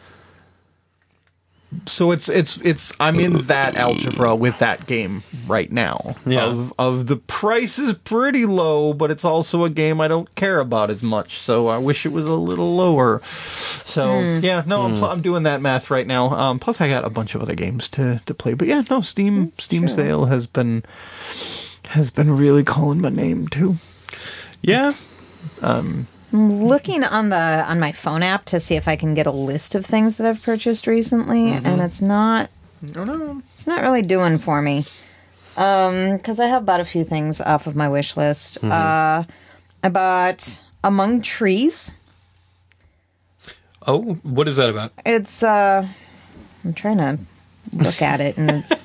So it's it's it's I'm in that algebra with that game right now. Yeah. Of of the price is pretty low, but it's also a game I don't care about as much. So I wish it was a little lower. So mm. yeah, no, I'm, I'm doing that math right now. Um, plus I got a bunch of other games to, to play. But yeah, no, Steam That's Steam true. sale has been has been really calling my name too. Yeah. Um. I'm looking on the on my phone app to see if I can get a list of things that I've purchased recently, mm-hmm. and it's not. No, no, it's not really doing for me. Um, because I have bought a few things off of my wish list. Mm-hmm. Uh, I bought Among Trees. Oh, what is that about? It's uh, I'm trying to look at it, and it's.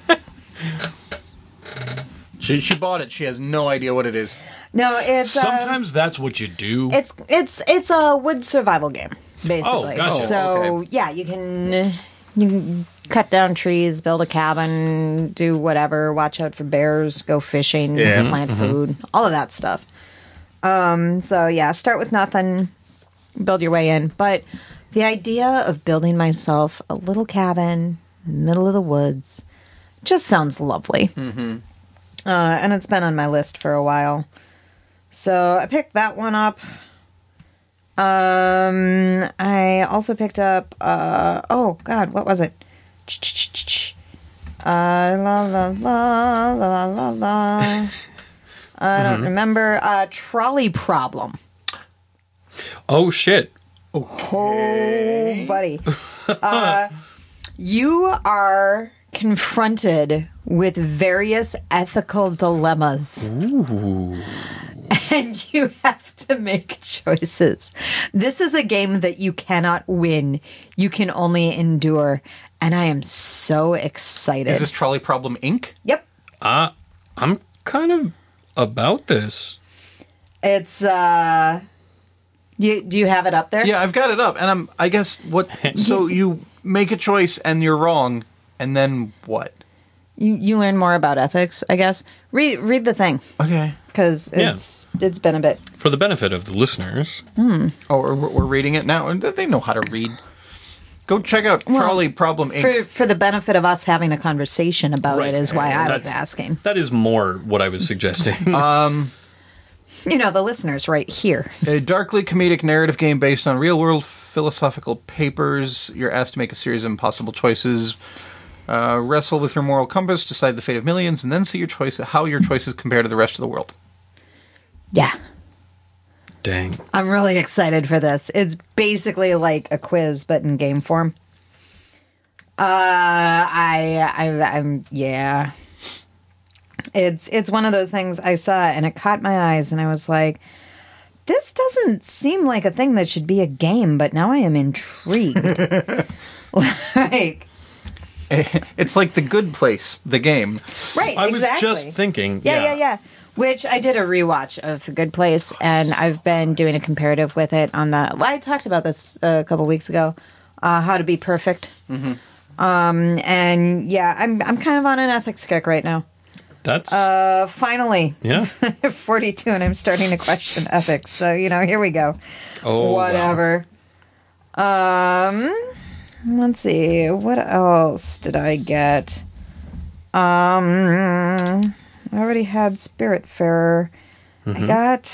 she she bought it. She has no idea what it is. No, it's sometimes uh, that's what you do. It's it's it's a wood survival game, basically. Oh, gotcha. So oh, okay. yeah, you can you can cut down trees, build a cabin, do whatever, watch out for bears, go fishing, yeah. plant mm-hmm. food, all of that stuff. Um, so yeah, start with nothing, build your way in. But the idea of building myself a little cabin in the middle of the woods just sounds lovely. Mm-hmm. Uh, and it's been on my list for a while. So I picked that one up. Um, I also picked up, uh, oh God, what was it? Uh, la la la la la la. I don't mm-hmm. remember. Uh, Trolley Problem. Oh shit. Okay. Oh, buddy. uh, you are confronted with various ethical dilemmas. Ooh. And you have to make choices. This is a game that you cannot win. You can only endure. And I am so excited. Is this Trolley Problem Incorporated? Yep. Uh, I'm kind of about this. It's, uh... You, do you have it up there? Yeah, I've got it up. And I'm, I guess, what... So you make a choice and you're wrong. And then what? You you learn more about ethics, I guess. Read read the thing. Okay. Because it's yeah. it's been a bit. For the benefit of the listeners. Hmm. Oh, we're, we're reading it now. They know how to read. Go check out well, Trolley Problem Incorporated. For, for the benefit of us having a conversation about right. it is why I That's, was asking. That is more what I was suggesting. um, you know, the listeners right here. A darkly comedic narrative game based on real-world philosophical papers. You're asked to make a series of impossible choices. Uh, wrestle with your moral compass, decide the fate of millions, and then see your choice, how your choices compare to the rest of the world. Yeah. Dang. I'm really excited for this. It's basically like a quiz, but in game form. Uh, I, I, I'm, yeah. It's, it's one of those things I saw, and it caught my eyes, and I was like, this doesn't seem like a thing that should be a game, but now I am intrigued. Like... It's like The Good Place, the game. Right, I exactly. was just thinking. Yeah, yeah, yeah, yeah. Which I did a rewatch of The Good Place, and I've been doing a comparative with it on the... Well, I talked about this a couple weeks ago, uh, How to Be Perfect. Mm-hmm. Um, and yeah, I'm I'm kind of on an ethics kick right now. That's... Uh, finally. Yeah. forty-two, and I'm starting to question ethics. So, you know, here we go. Oh, Whatever. Wow. Um... Let's see. What else did I get? Um, I already had Spiritfarer. Mm-hmm. I got...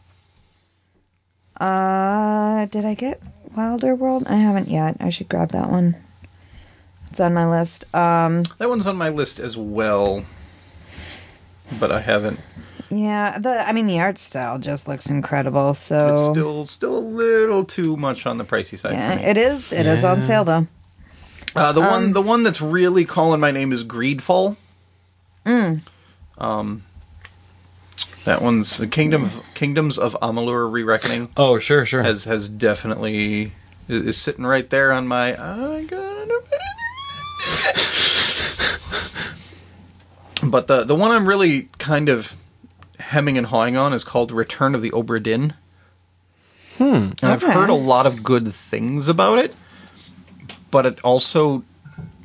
Uh, did I get Wilder World? I haven't yet. I should grab that one. It's on my list. Um, that one's on my list as well. But I haven't... Yeah, the I mean, the art style just looks incredible, so... It's still still a little too much on the pricey side yeah, for me. It is. It yeah. is on sale, though. Uh, the um, one the one that's really calling my name is Greedfall. Mm. Um, that one's the Kingdom of, Kingdoms of Amalur Re-Reckoning. Oh, sure, sure. Has has definitely... Is, is sitting right there on my... I gotta... But the the one I'm really kind of... hemming and hawing on is called Return of the Obra Dinn. Hmm. And okay. I've heard a lot of good things about it, but it also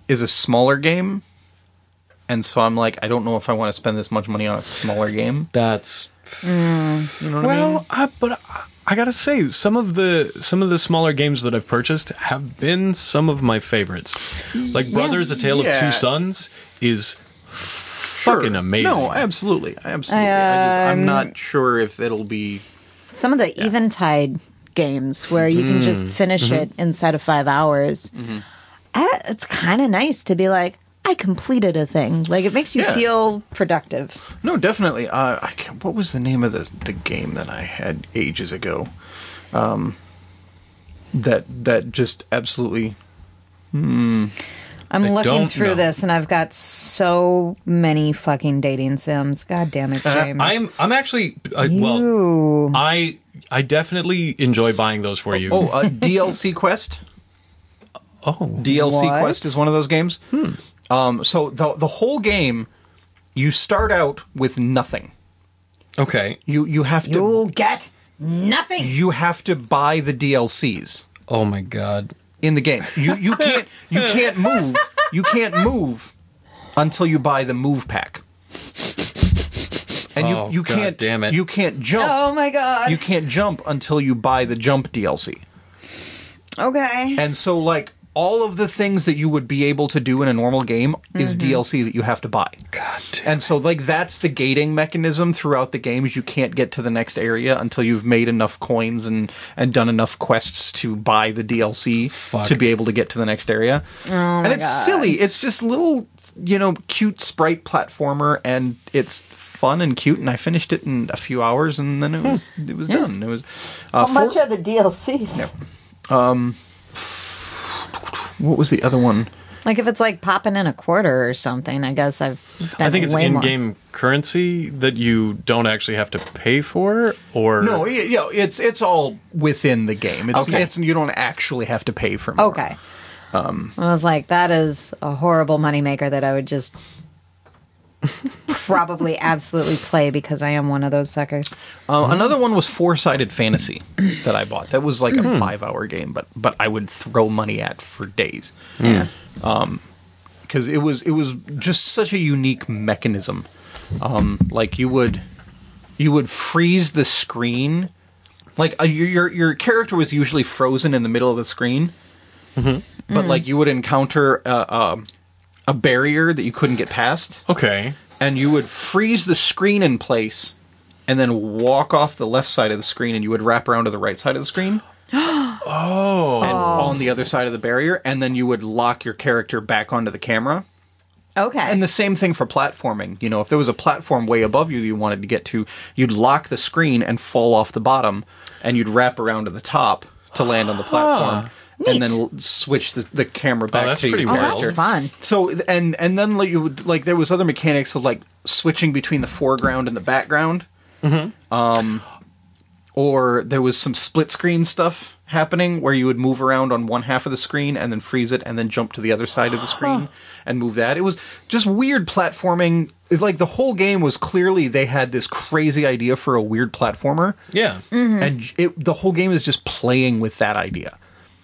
is a smaller game, and so I'm like, I don't know if I want to spend this much money on a smaller game. That's Mm. You know what well, I mean? I, but I, I gotta say, some of the some of the smaller games that I've purchased have been some of my favorites. Like Brothers: A Tale Yeah. of Two Sons is Sure. fucking amazing. No, absolutely, absolutely. I I, just, I'm um, not sure if it'll be. Some of the Eventide games where you can just finish it inside of five hours. Uh, it's kind of nice to be like, I completed a thing. Like, it makes you Yeah. feel productive. No, definitely. Uh, I can't, what was the name of the the game that I had ages ago? Um, that that just absolutely. I'm I looking don't through know. this, and I've got so many fucking dating sims. God damn it, James. I'm I'm actually uh, well, Ooh. I I definitely enjoy buying those for you. Oh, uh, D L C Quest. oh, D L C What? Quest is one of those games. Um, so the the whole game, you start out with nothing. okay. You you have to You'll get nothing. you have to buy the D L Cs Oh my god. in the game. You you can't you can't move. You can't move until you buy the move pack. And you, Oh, you God can't damn it. you can't jump. Oh my god. You can't jump until you buy the jump D L C. Okay. And so like all of the things that you would be able to do in a normal game is D L C that you have to buy. God damn. And so like that's the gating mechanism throughout the game is you can't get to the next area until you've made enough coins and and done enough quests to buy the D L C Fuck. to be able to get to the next area. Oh and my it's God. silly. It's just little, you know, cute sprite platformer and it's fun and cute and I finished it in a few hours and then it was it was done. It was uh, How much for- are the D L Cs? what was the other one? Like if it's like popping in a quarter or something, I guess I've spent I think it's way more. in-game currency that you don't actually have to pay for, or No, y- you know, it's it's all within the game. It's Okay. it's you don't actually have to pay for more. Okay. Um, I was like, that is a horrible moneymaker that I would just probably absolutely play because I am one of those suckers. Uh, another one was Four Sided Fantasy that I bought. That was like a five hour game, but but I would throw money at for days Yeah. because it was it was just such a unique mechanism. Um, like you would you would freeze the screen, like uh, your your your character was usually frozen in the middle of the screen, but like you would encounter a, a a barrier that you couldn't get past. okay. And you would freeze the screen in place and then walk off the left side of the screen and you would wrap around to the right side of the screen Oh, and on the other side of the barrier and then you would lock your character back onto the camera. Okay. And the same thing for platforming. You know, if there was a platform way above you you wanted to get to, you'd lock the screen and fall off the bottom and you'd wrap around to the top to land on the platform. And then l- switch the, the camera back that's to your pretty oh, character. that's fun. So and and then like you would like there was other mechanics of like switching between the foreground and the background. Mm-hmm. Um, or there was some split screen stuff happening where you would move around on one half of the screen and then freeze it and then jump to the other side of the screen and move that. It was just weird platforming. It's like the whole game was clearly they had this crazy idea for a weird platformer, yeah. and it, the whole game is just playing with that idea.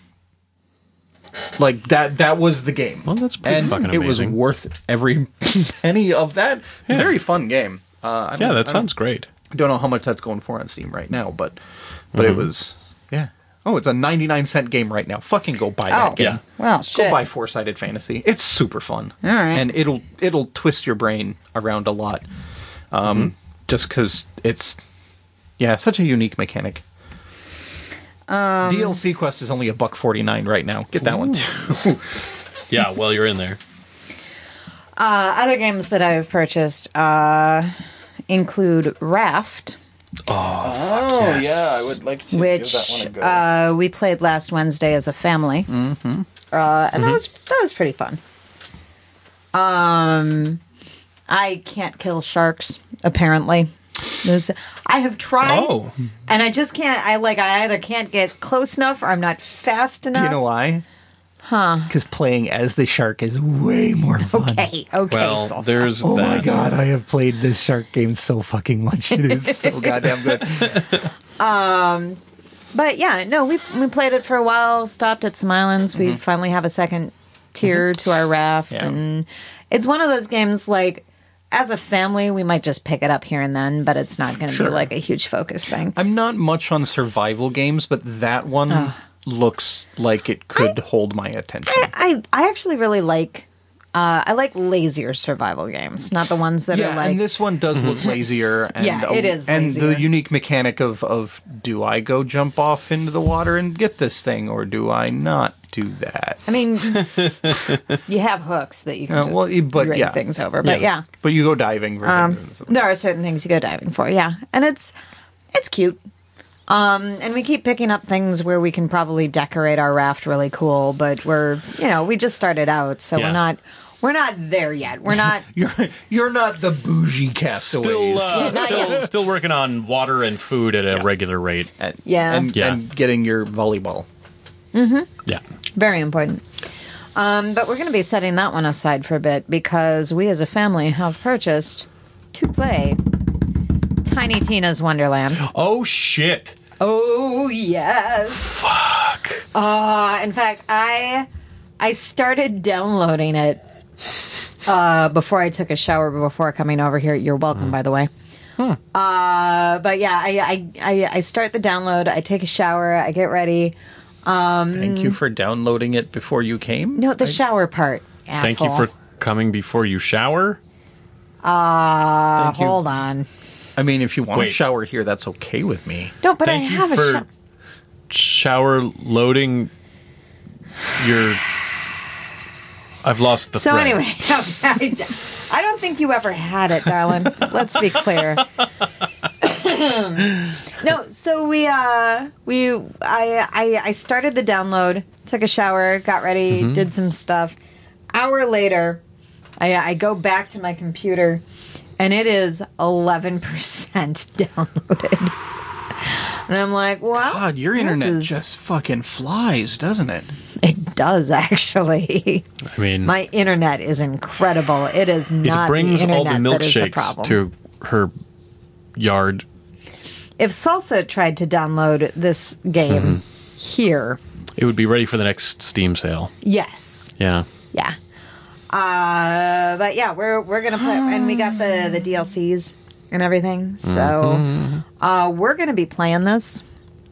Like that that was the game. Well, that's pretty and fucking it was amazing. worth every penny of that. Very fun game. Uh, I don't, Yeah, I that don't- sounds great. don't know how much that's going for on Steam right now, but but Mm-hmm. it was yeah. Oh, it's a ninety-nine cent game right now. Fucking go buy that Oh. game. Yeah. Well, shit. Go buy Four Sided Fantasy. It's super fun. All right. And it'll it'll twist your brain around a lot. Um Mm-hmm. just cuz it's yeah, such a unique mechanic. Um, D L C Quest is only a buck forty-nine right now. Get that one too. Yeah, well, you're in there. Uh, other games that I've purchased uh, include Raft, Oh yes. yeah, I would like to which uh, we played last Wednesday as a family, mm-hmm. uh, and that was that was pretty fun. Um, I can't kill sharks. Apparently, This- I have tried, Oh. and I just can't. I like I either can't get close enough or I'm not fast enough. Do you know why? Huh? Because playing as the shark is way more fun. Okay, okay. Well, Salsa. there's Oh that. my god, I have played this shark game so fucking much. It is so goddamn good. But yeah, no, we we played it for a while. Stopped at some islands. We finally have a second tier to our raft, Yeah. and it's one of those games like. As a family, we might just pick it up here and then, but it's not going to Sure. be like a huge focus thing. I'm not much on survival games, but that one looks like it could hold my attention. I, I actually really like uh, I like lazier survival games, not the ones that yeah, are like and this one does look lazier. And, Yeah, it is And lazier. the unique mechanic of, of do I go jump off into the water and get this thing, or do I not do that? I mean, you have hooks that you can Uh, just well, but rig yeah. things over, but yeah. But you go diving. For Um, some reason. there are certain things you go diving for, yeah, and it's it's cute. Um, and we keep picking up things where we can probably decorate our raft really cool, but we're you know we just started out, so Yeah. we're not we're not there yet. We're not. You're you're not the bougie castaways. Still, uh, Yeah, not still, yet. still working on water and food at a Yeah. regular rate. and, Yeah. and, Yeah. and getting your volleyball. Yeah. Very important. Um, but we're going to be setting that one aside for a bit because we as a family have purchased to play Tiny Tina's Wonderland. Oh shit! Oh, yes. Fuck. Uh, in fact, I I started downloading it uh, before I took a shower before coming over here. You're welcome, by the way. Uh, but yeah, I, I, I, I start the download. I take a shower. I get ready. Thank you for downloading it before you came. No, the shower part, asshole. Thank you for coming before you shower. Uh, Thank you. hold on. I mean, if you want Wait. to shower here, that's okay with me. No, but Thank I you have a for shower. shower loading your. I've lost the So thread. anyway, I don't think you ever had it, darling. Let's be clear. No, so we uh we I I I started the download, took a shower, got ready, Mm-hmm. did some stuff. Hour later, I I go back to my computer and it is eleven percent downloaded. And I'm like, well, God, your this internet is- just fucking flies, doesn't it? it does actually. I mean, My internet is incredible. It is it not brings the all internet the that is the milkshakes problem. to her yard. If Salsa tried to download this game Mm-hmm. here, It would be ready for the next Steam sale. yes, Yeah. yeah. Uh, but yeah, we're we're gonna play, and we got the the D L Cs and everything. So Mm-hmm. uh, we're gonna be playing this.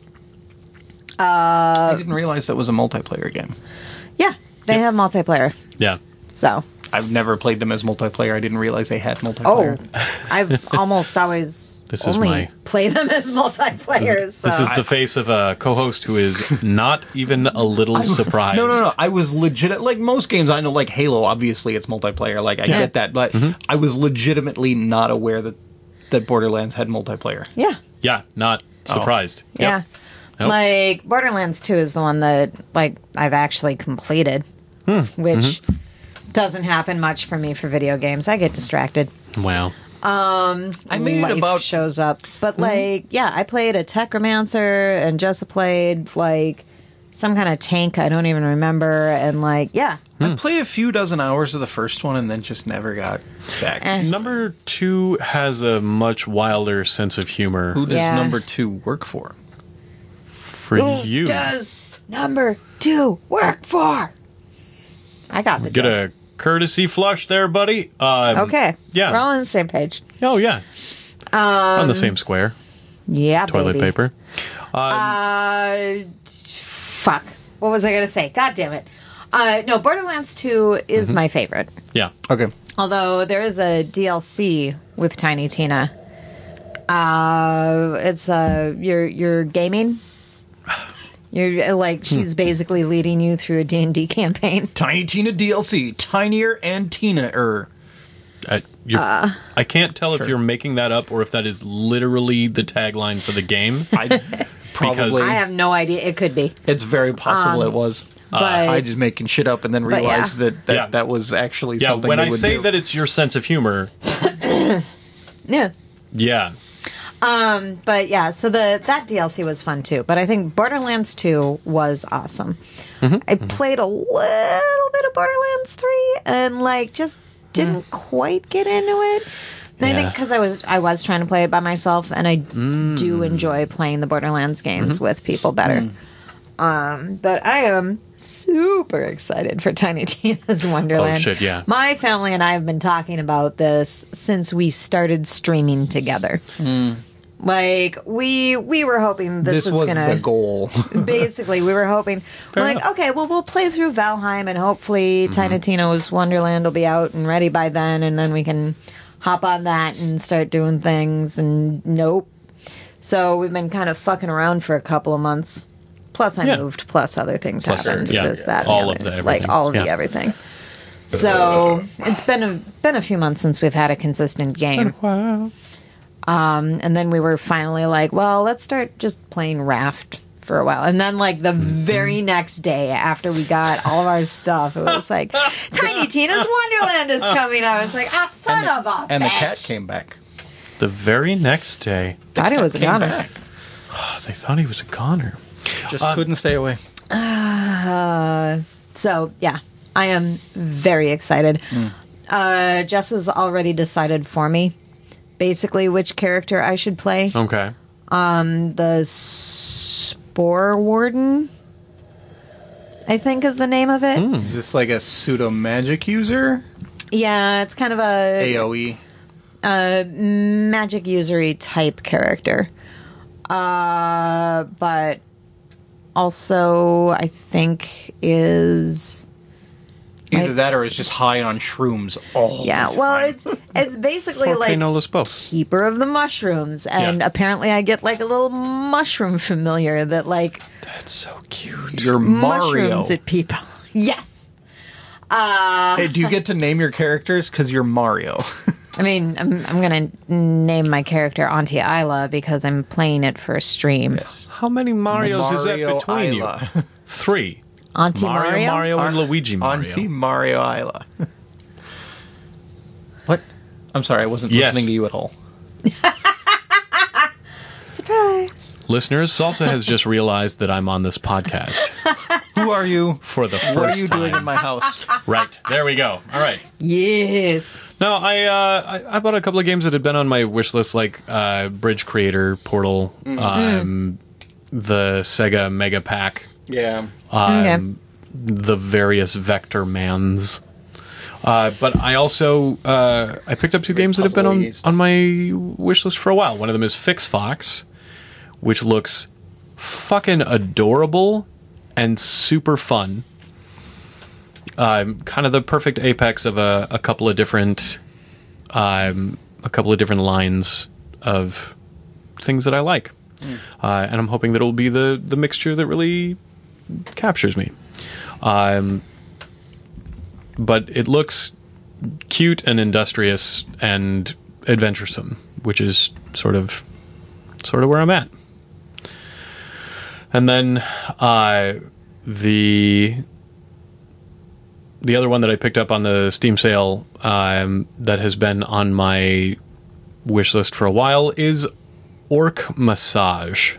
I didn't realize that was a multiplayer game. Yeah, they Yep. have multiplayer. Yeah. So I've never played them as multiplayer. I didn't realize they had oh, multiplayer. I've almost always This is only my- play them as multiplayer. So. This is the face of a co-host who is not even a little surprised. No, no, no. I was legit. Like most games, I know, like Halo. Obviously, it's multiplayer. Like I Yeah. get that, but I was legitimately not aware that that Borderlands had multiplayer. yeah. Yeah, not surprised. Yeah. Nope. Like Borderlands two is the one that like I've actually completed, Hmm. which Mm-hmm. doesn't happen much for me for video games. I get distracted. Wow. Um I made it life about- shows up. But like yeah, I played a Techromancer and Jessa played like some kind of tank I don't even remember and like yeah. I played a few dozen hours of the first one and then just never got back. Eh. Number two has a much wilder sense of humor Who does Yeah. number two work for? for Who you. does number two work for? I got the Get joke. a courtesy flush there, buddy. Um, Okay. Yeah. We're all on the same page. Oh, yeah. On the same square. Yeah, Toilet baby. paper. Uh, fuck. What was I going to say? God damn it. Uh, no, Borderlands two is my favorite. Yeah. Okay. Although there is a D L C with Tiny Tina. Uh, it's uh, you're you're gaming. You're like she's basically leading you through a D and D campaign. Tiny Tina D L C, tinier and Tina-er. I, you're, Uh, I can't tell if Sure. you're making that up or if that is literally the tagline for the game. I probably. I have no idea. It could be, it's very possible it was. but I just making shit up and then but yeah. realized that that, Yeah. that was actually Yeah, something when they I would say do. that it's your sense of humor, yeah. yeah. Um, but yeah, so the that D L C was fun too. But I think Borderlands two was awesome. I played a little bit of Borderlands three and like just didn't quite get into it. And I think Yeah. because I was I was trying to play it by myself, and I do enjoy playing the Borderlands games with people better. Um, but I am super excited for Tiny Tina's Wonderland. Oh, shit, yeah. My family and I have been talking about this since we started streaming together. Mm. Like, we we were hoping this, This was, was gonna... the goal. Basically, we were hoping... Fair like, enough. okay, well, we'll play through Valheim, and hopefully Mm-hmm. Tiny Tina's Wonderland will be out and ready by then, and then we can hop on that and start doing things, and nope. So we've been kind of fucking around for a couple of months. Plus I Yeah. moved, plus other things Plus, happened. yeah, this, that, and all the of other. the Like, everything. all of Yeah. the everything. So it's been a, been a few months since we've had a consistent game. Wow. Um, and then we were finally like, well, let's start just playing Raft for a while. And then, like, the very next day after we got all of our stuff, it was like, Tiny Tina's Wonderland is coming out. It's like, ah, son of a And the bitch. cat came back. The very next day, Thought it was a Came goner. back. oh, they thought he was a goner. Just Uh, couldn't stay away. Uh, so, yeah, I am very excited. Uh, Jess has already decided for me, basically, which character I should play. Okay. The Spore Warden, I think is the name of it. Is this like a pseudo magic user? Yeah, it's kind of a, A O E. a magic usery type character. Uh, but also, I think is... Either I- that or it's just high on shrooms all Yeah, the well, time. it's it's basically Jorge like no los both. keeper of the mushrooms, and Yeah. apparently I get like a little mushroom familiar that like That's so cute. You're Mario. mushrooms at people. Yes. Uh, Hey, do you get to name your characters? Because you're Mario. I mean, I'm I'm gonna name my character Auntie Isla because I'm playing it for a stream. Yes. How many Marios is that Mario between Isla. you? Three. Auntie Mario, Mario. Mario, and Luigi Mario. Auntie Mario Isla. What? I'm sorry, I wasn't Yes. listening to you at all. Surprise. Listeners, Salsa has just realized that I'm on this podcast Who are you? for the first What are you time. doing in my house? Right. There we go. All right. Yes. No, I, uh, I I bought a couple of games that had been on my wish list, like uh, Bridge Creator, Portal, um, the Sega Mega Pack, Yeah. um, Okay. the various Vector Mans. Uh, but I also uh, I picked up two games that have been on, puzzle-y on my wish list for a while. One of them is Fix Fox, which looks fucking adorable and super fun. Um, kind of the perfect apex of a, a couple of different, um, a couple of different lines of things that I like, uh, and I'm hoping that it will be the the mixture that really captures me. Um, but it looks cute and industrious and adventuresome, which is sort of sort of where I'm at. And then uh, the the other one that I picked up on the Steam sale um, that has been on my wish list for a while is Orc Massage,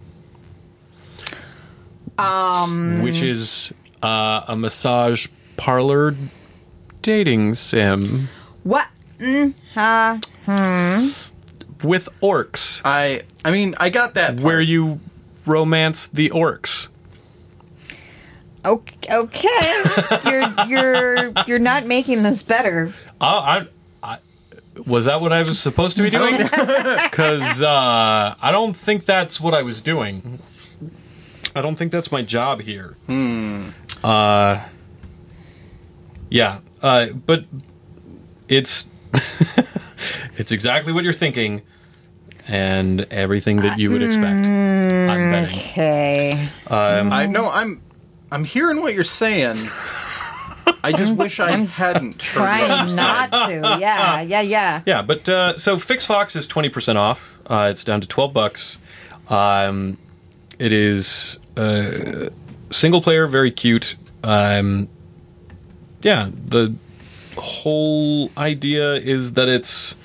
Um. which is uh, a massage parlor dating sim What? Mm, uh, with orcs, I I mean, I got that part. where you romance the orcs. okay. Okay. you're you're you're not making this better. Uh, I, I, was that what I was supposed to be doing? Because uh, I don't think that's what I was doing. I don't think that's my job here. Hmm. Uh, yeah, uh, but it's it's exactly what you're thinking, and everything that you would expect. I'm betting. Okay. Um, I know I'm I'm hearing what you're saying. I just wish I hadn't heard what you Trying said. not to. Yeah. Yeah. Yeah. Yeah, but uh, so Fix Fox is twenty percent off. Uh, it's down to twelve bucks. Um, it is uh, single player, very cute. Um, yeah, the whole idea is that it's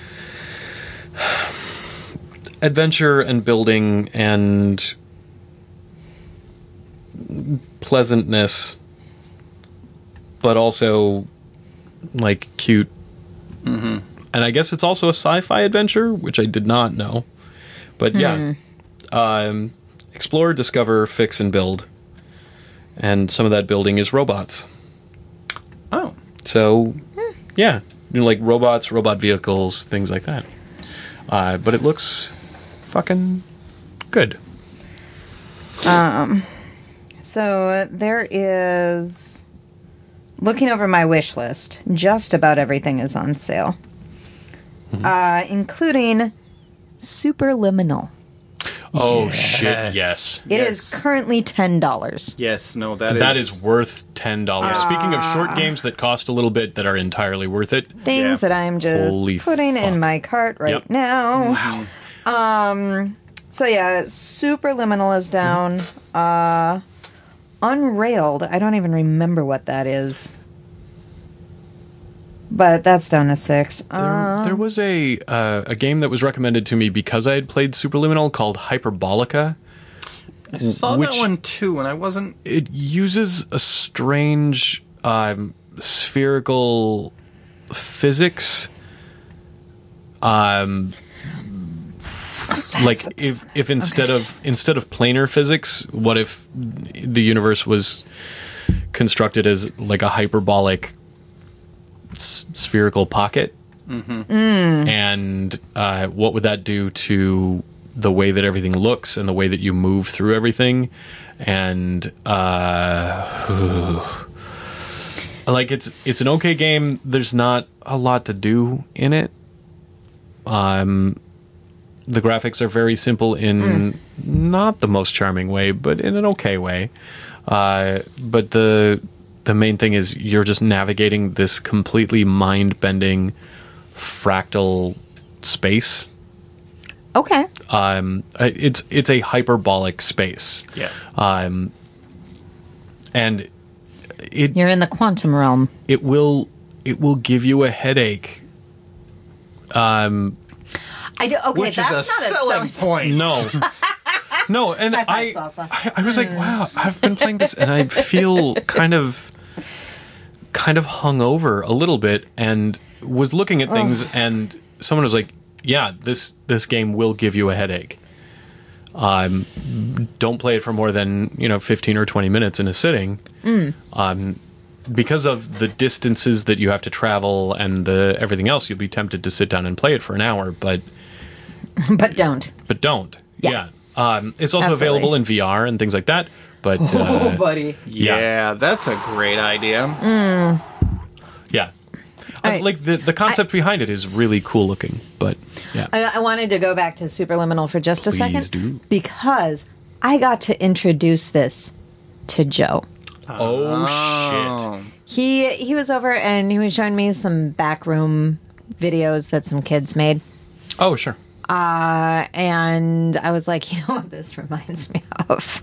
adventure and building and pleasantness, but also like cute. Mm-hmm. And I guess it's also a sci-fi adventure, which I did not know. But yeah, um, explore, discover, fix, and build and some of that building is robots. Oh. So, yeah, you know, like robots, robot vehicles, things like that. Uh, but it looks fucking good. Um, so there is, looking over my wish list, just about everything is on sale, mm-hmm. uh, including Superliminal. Oh, yes. shit, yes. It yes. is currently ten dollars. Yes, no, that, that is... is worth ten dollars. Uh, Speaking of short games that cost a little bit that are entirely worth it. Things yeah. that I'm just Holy putting fuck. in my cart right Yep. now. Wow. Um, so yeah, Superliminal is down. Uh, Unrailed, I don't even remember what that is. But that's down to six. There, Um, there was a uh, a game that was recommended to me because I had played Superliminal called Hyperbolica. I saw which that one too, and I wasn't... It uses a strange um, spherical physics. Um, like what this if one if is. instead Okay. of instead of planar physics, what if the universe was constructed as like a hyperbolic s- spherical pocket? Mm-hmm. Mm. And uh, what would that do to the way that everything looks and the way that you move through everything? And uh, like it's it's an okay game. There's not a lot to do in it. Um, the graphics are very simple in Mm. not the most charming way, but in an okay way. Uh, but the the main thing is you're just navigating this completely mind-bending fractal space. Okay. Um, it's it's a hyperbolic space. Yeah. Um, and it You're in the quantum realm. it will it will give you a headache. Um, I do, okay, Which that's is a not selling a selling point. no, no, and High I, five, salsa. I I was like, wow, I've been playing this, and I feel kind of kind of hungover a little bit, and was looking at things, and someone was like, yeah, this this game will give you a headache. Um, don't play it for more than, you know, fifteen or twenty minutes in a sitting. Mm. Um, because of the distances that you have to travel and the everything else, you'll be tempted to sit down and play it for an hour, but But don't. but don't. Yeah. Yeah. Um, it's also Absolutely. available in V R and things like that. But uh, Oh, buddy. Yeah. Yeah. that's a great idea. yeah, All Uh, right. like the the concept behind it is really cool looking. But yeah, I, I wanted to go back to Superliminal for just a Please second. do. Because I got to introduce this to Joe. oh shit. He he was over and he was showing me some backroom videos that some kids made. Oh sure. Uh, and I was like, you know what this reminds me of?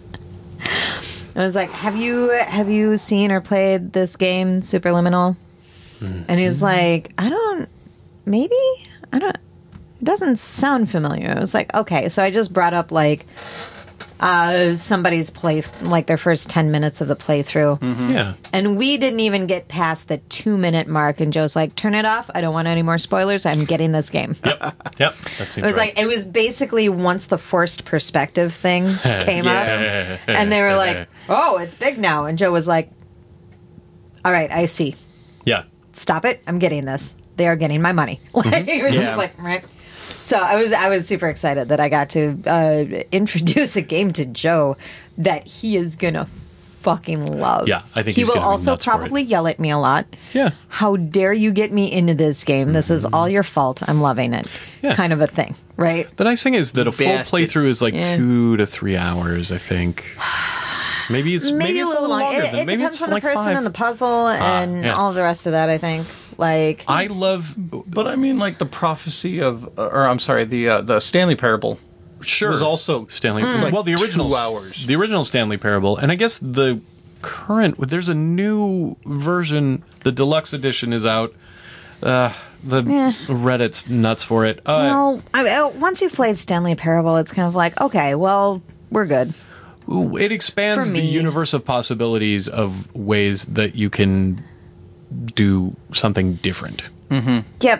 I was like, have you have you seen or played this game, Superliminal? Mm-hmm. And he's like, I don't, maybe? I don't, it doesn't sound familiar. I was like, okay. So I just brought up like uh, somebody's play, like their first ten minutes of the playthrough. Yeah. And we didn't even get past the two minute mark. And Joe's like, turn it off. I don't want any more spoilers. I'm getting this game. Yep. Yep. That seems It was right. like, it was basically once the forced perspective thing came up. Yeah. And they were like, oh, it's big now. And Joe was like, all right, I see. yeah. Stop it. I'm getting this. They are getting my money. Like, he was Yeah. just like, right. So I was I was super excited that I got to uh, introduce a game to Joe that he is gonna fucking love. Yeah, I think he he's will gonna be also nuts for it. probably yell at me a lot. Yeah. How dare you get me into this game? This is all your fault. I'm loving it. Yeah. Kind of a thing, right? The nice thing is that a full Bastard. playthrough is like Yeah. two to three hours. I think. Maybe it's maybe, Maybe, it's a little long. longer. It, than, it maybe depends it's on the like person five. and the puzzle and yeah. all of the rest of that. I think. Like I love. But I mean, like the prophecy of, or I'm sorry, the uh, the Stanley Parable Sure. was also Stanley. Mm. Well, the original two hours. The original Stanley Parable, and I guess the current. There's a new version. The deluxe edition is out. Uh, the Yeah. Reddit's nuts for it. Uh, well, I, I- once you've played Stanley Parable, it's kind of like okay, well, we're good. it expands For the me- universe of possibilities of ways that you can do something different. Yeah, but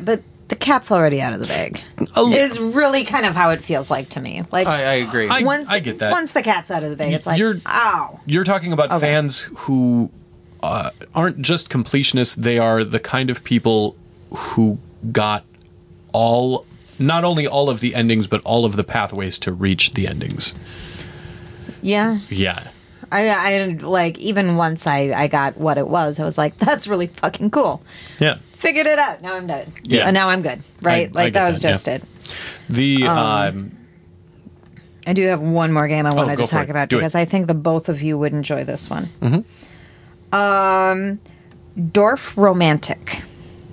the cat's already out of the bag. Oh. Is really kind of how it feels like to me. Like I, I agree. I- once I get that. Once the cat's out of the bag, it's like, You're- ow. You're talking about Okay. fans who uh, aren't just completionists. They are the kind of people who got all, not only all of the endings, but all of the pathways to reach the endings. Yeah. Yeah. I, I like even once I, I got what it was, I was like, that's really fucking cool. Yeah. Figured it out. Now I'm done. Yeah. And now I'm good. Right? I- I like get that was that, just yeah. it. The um, I do have one more game I wanted Oh, go to for talk it. about Do it. because I think the both of you would enjoy this one. Mm-hmm. Um, Dorf Romantic.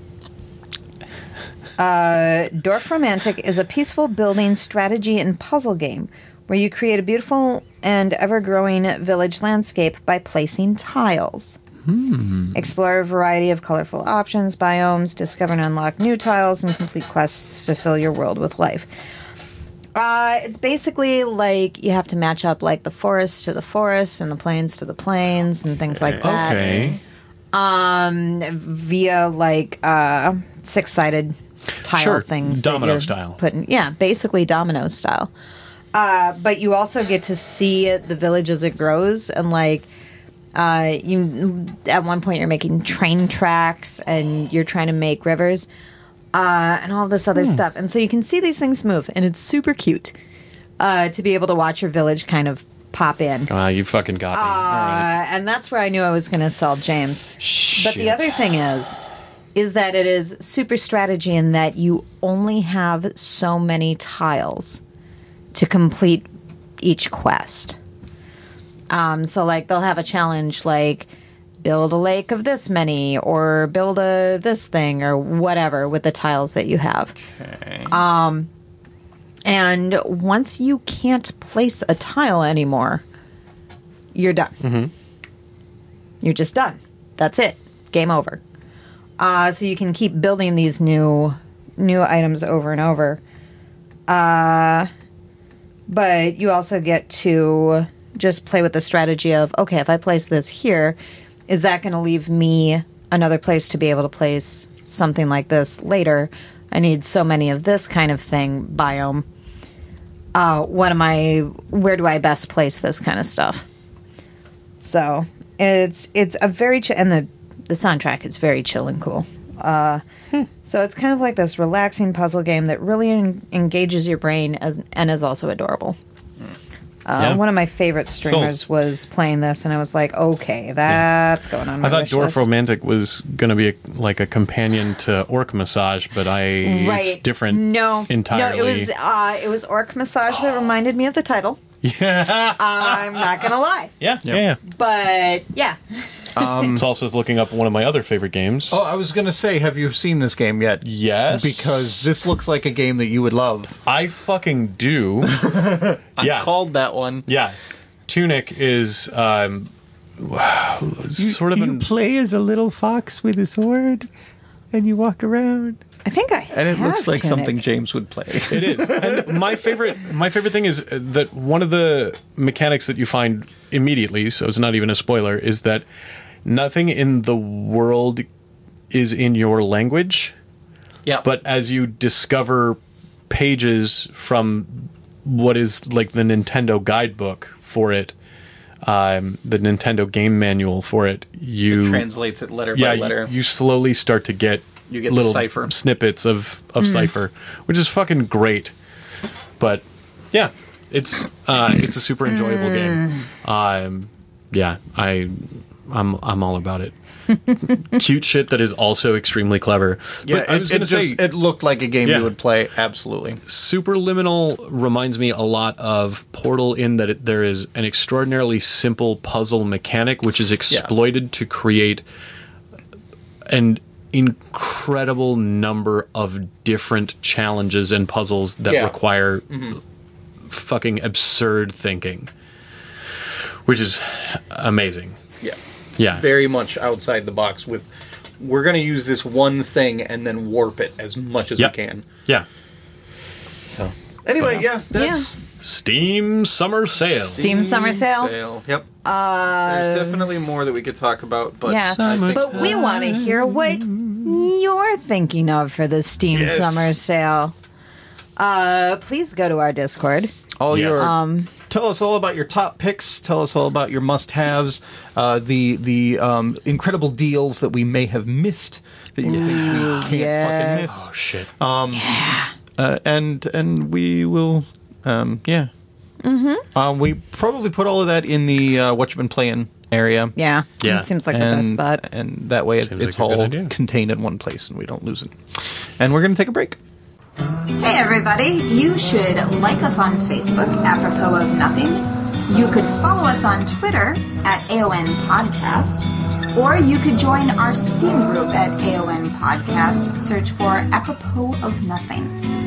Uh, Dorf Romantic is a peaceful building strategy and puzzle game where you create a beautiful and ever-growing village landscape by placing tiles. Hmm. Explore a variety of colorful options, biomes, discover and unlock new tiles, and complete quests to fill your world with life. Uh, it's basically like you have to match up like the forest to the forest and the plains to the plains and things like that. okay. Um, via like uh, six-sided tile Sure, things. that domino you're style. Putting, yeah, basically domino style. Uh, but you also get to see the village as it grows, and like uh, you at one point you're making train tracks and you're trying to make rivers. Uh, and all this other Hmm. stuff. And so you can see these things move, and it's super cute uh, to be able to watch your village kind of pop in. Ah, you fucking got me. All right. Uh, and that's where I knew I was going to sell James. But the Shit. other thing is, is that it is super strategy in that you only have so many tiles to complete each quest. Um, so, like, they'll have a challenge like build a lake of this many, or build a this thing, or whatever with the tiles that you have. Okay. And once you can't place a tile anymore, you're done. Mm-hmm. You're just done. That's it. Game over. Uh, so you can keep building these new new items over and over. Uh, but you also get to just play with the strategy of, okay, if I place this here, is that going to leave me another place to be able to place something like this later? I need so many of this kind of thing, biome. Uh, what am I, where do I best place this kind of stuff? So it's it's a very chill, and the the soundtrack is very chill and cool. Uh, Hmm. So it's kind of like this relaxing puzzle game that really en- engages your brain as and is also adorable. Uh, Yeah. One of my favorite streamers So- was playing this, and I was like, okay, that's going on my I thought wish Dorf list. Romantic was going to be a, like a companion to Orc Massage, but I Right. it's different. No, entirely. No, it was uh, it was Orc Massage that reminded me of the title. Yeah, I'm not gonna lie, yeah, yeah, yeah. but yeah, It's also looking up one of my other favorite games. Oh, I was going to say, have you seen this game yet? Yes, Because this looks like a game that you would love. I fucking do. yeah, I called that one. yeah. Tunic is um, sort of an play as a little fox with a sword, and you walk around. I think I And it have looks like Tunic. something James would play. It is. And my favorite my favorite thing is that one of the mechanics that you find immediately, so it's not even a spoiler, is that nothing in the world is in your language. Yeah. But as you discover pages from what is like the Nintendo guidebook for it, um, the Nintendo game manual for it, you translates it letter yeah, by you- letter. You, slowly start to get You get the little cipher. snippets of of cipher, which is fucking great. But yeah, it's uh, it's a super enjoyable game. Um, yeah, I I'm I'm all about it. Cute shit that is also extremely clever. yeah, but I it, was it going to say just it looked like a game Yeah. you would play. Absolutely. Superliminal reminds me a lot of Portal in that it, there is an extraordinarily simple puzzle mechanic which is exploited to create an incredible number of different challenges and puzzles that Yeah. require fucking absurd thinking, which is amazing. Yeah. Yeah. Very much outside the box with, we're going to use this one thing and then warp it as much as Yep. we can. Yeah. So anyway, yeah, that's Steam Summer Sale. Steam Summer Sale. Yep. Uh, There's definitely more that we could talk about, but Yeah, I think but we want to hear what you're thinking of for the Steam Yes. Summer Sale, uh, please go to our Discord. All Yes. your Um, tell us all about your top picks. Tell us all about your must-haves. Uh, the the um, incredible deals that we may have missed that you think we can't yes. fucking miss. Oh shit. Uh, and and we will, um, yeah. Mm-hmm. Um, we probably put all of that in the uh, what you've been playing area. Yeah, Yeah. it seems like and, the best spot. and that way it, Seems it's like a good all idea. contained in one place and we don't lose it. And we're going to take a break. Hey everybody, you should like us on Facebook, apropos of nothing. You could follow us on Twitter at A O N Podcast, or you could join our Steam group at A O N Podcast. Search for apropos of nothing.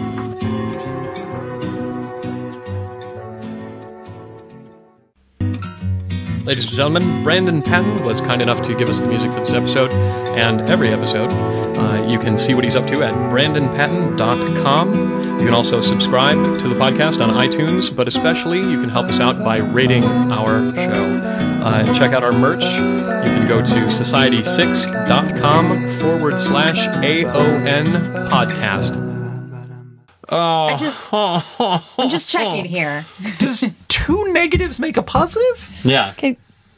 Ladies and gentlemen, Brandon Patton was kind enough to give us the music for this episode and every episode. Uh, you can see what he's up to at brandon patton dot com. You can also subscribe to the podcast on iTunes, but especially you can help us out by rating our show. Uh, check out our merch. You can go to society six dot com forward slash A O N podcast. I just, I'm just checking here. Does two negatives make a positive? Yeah. Okay.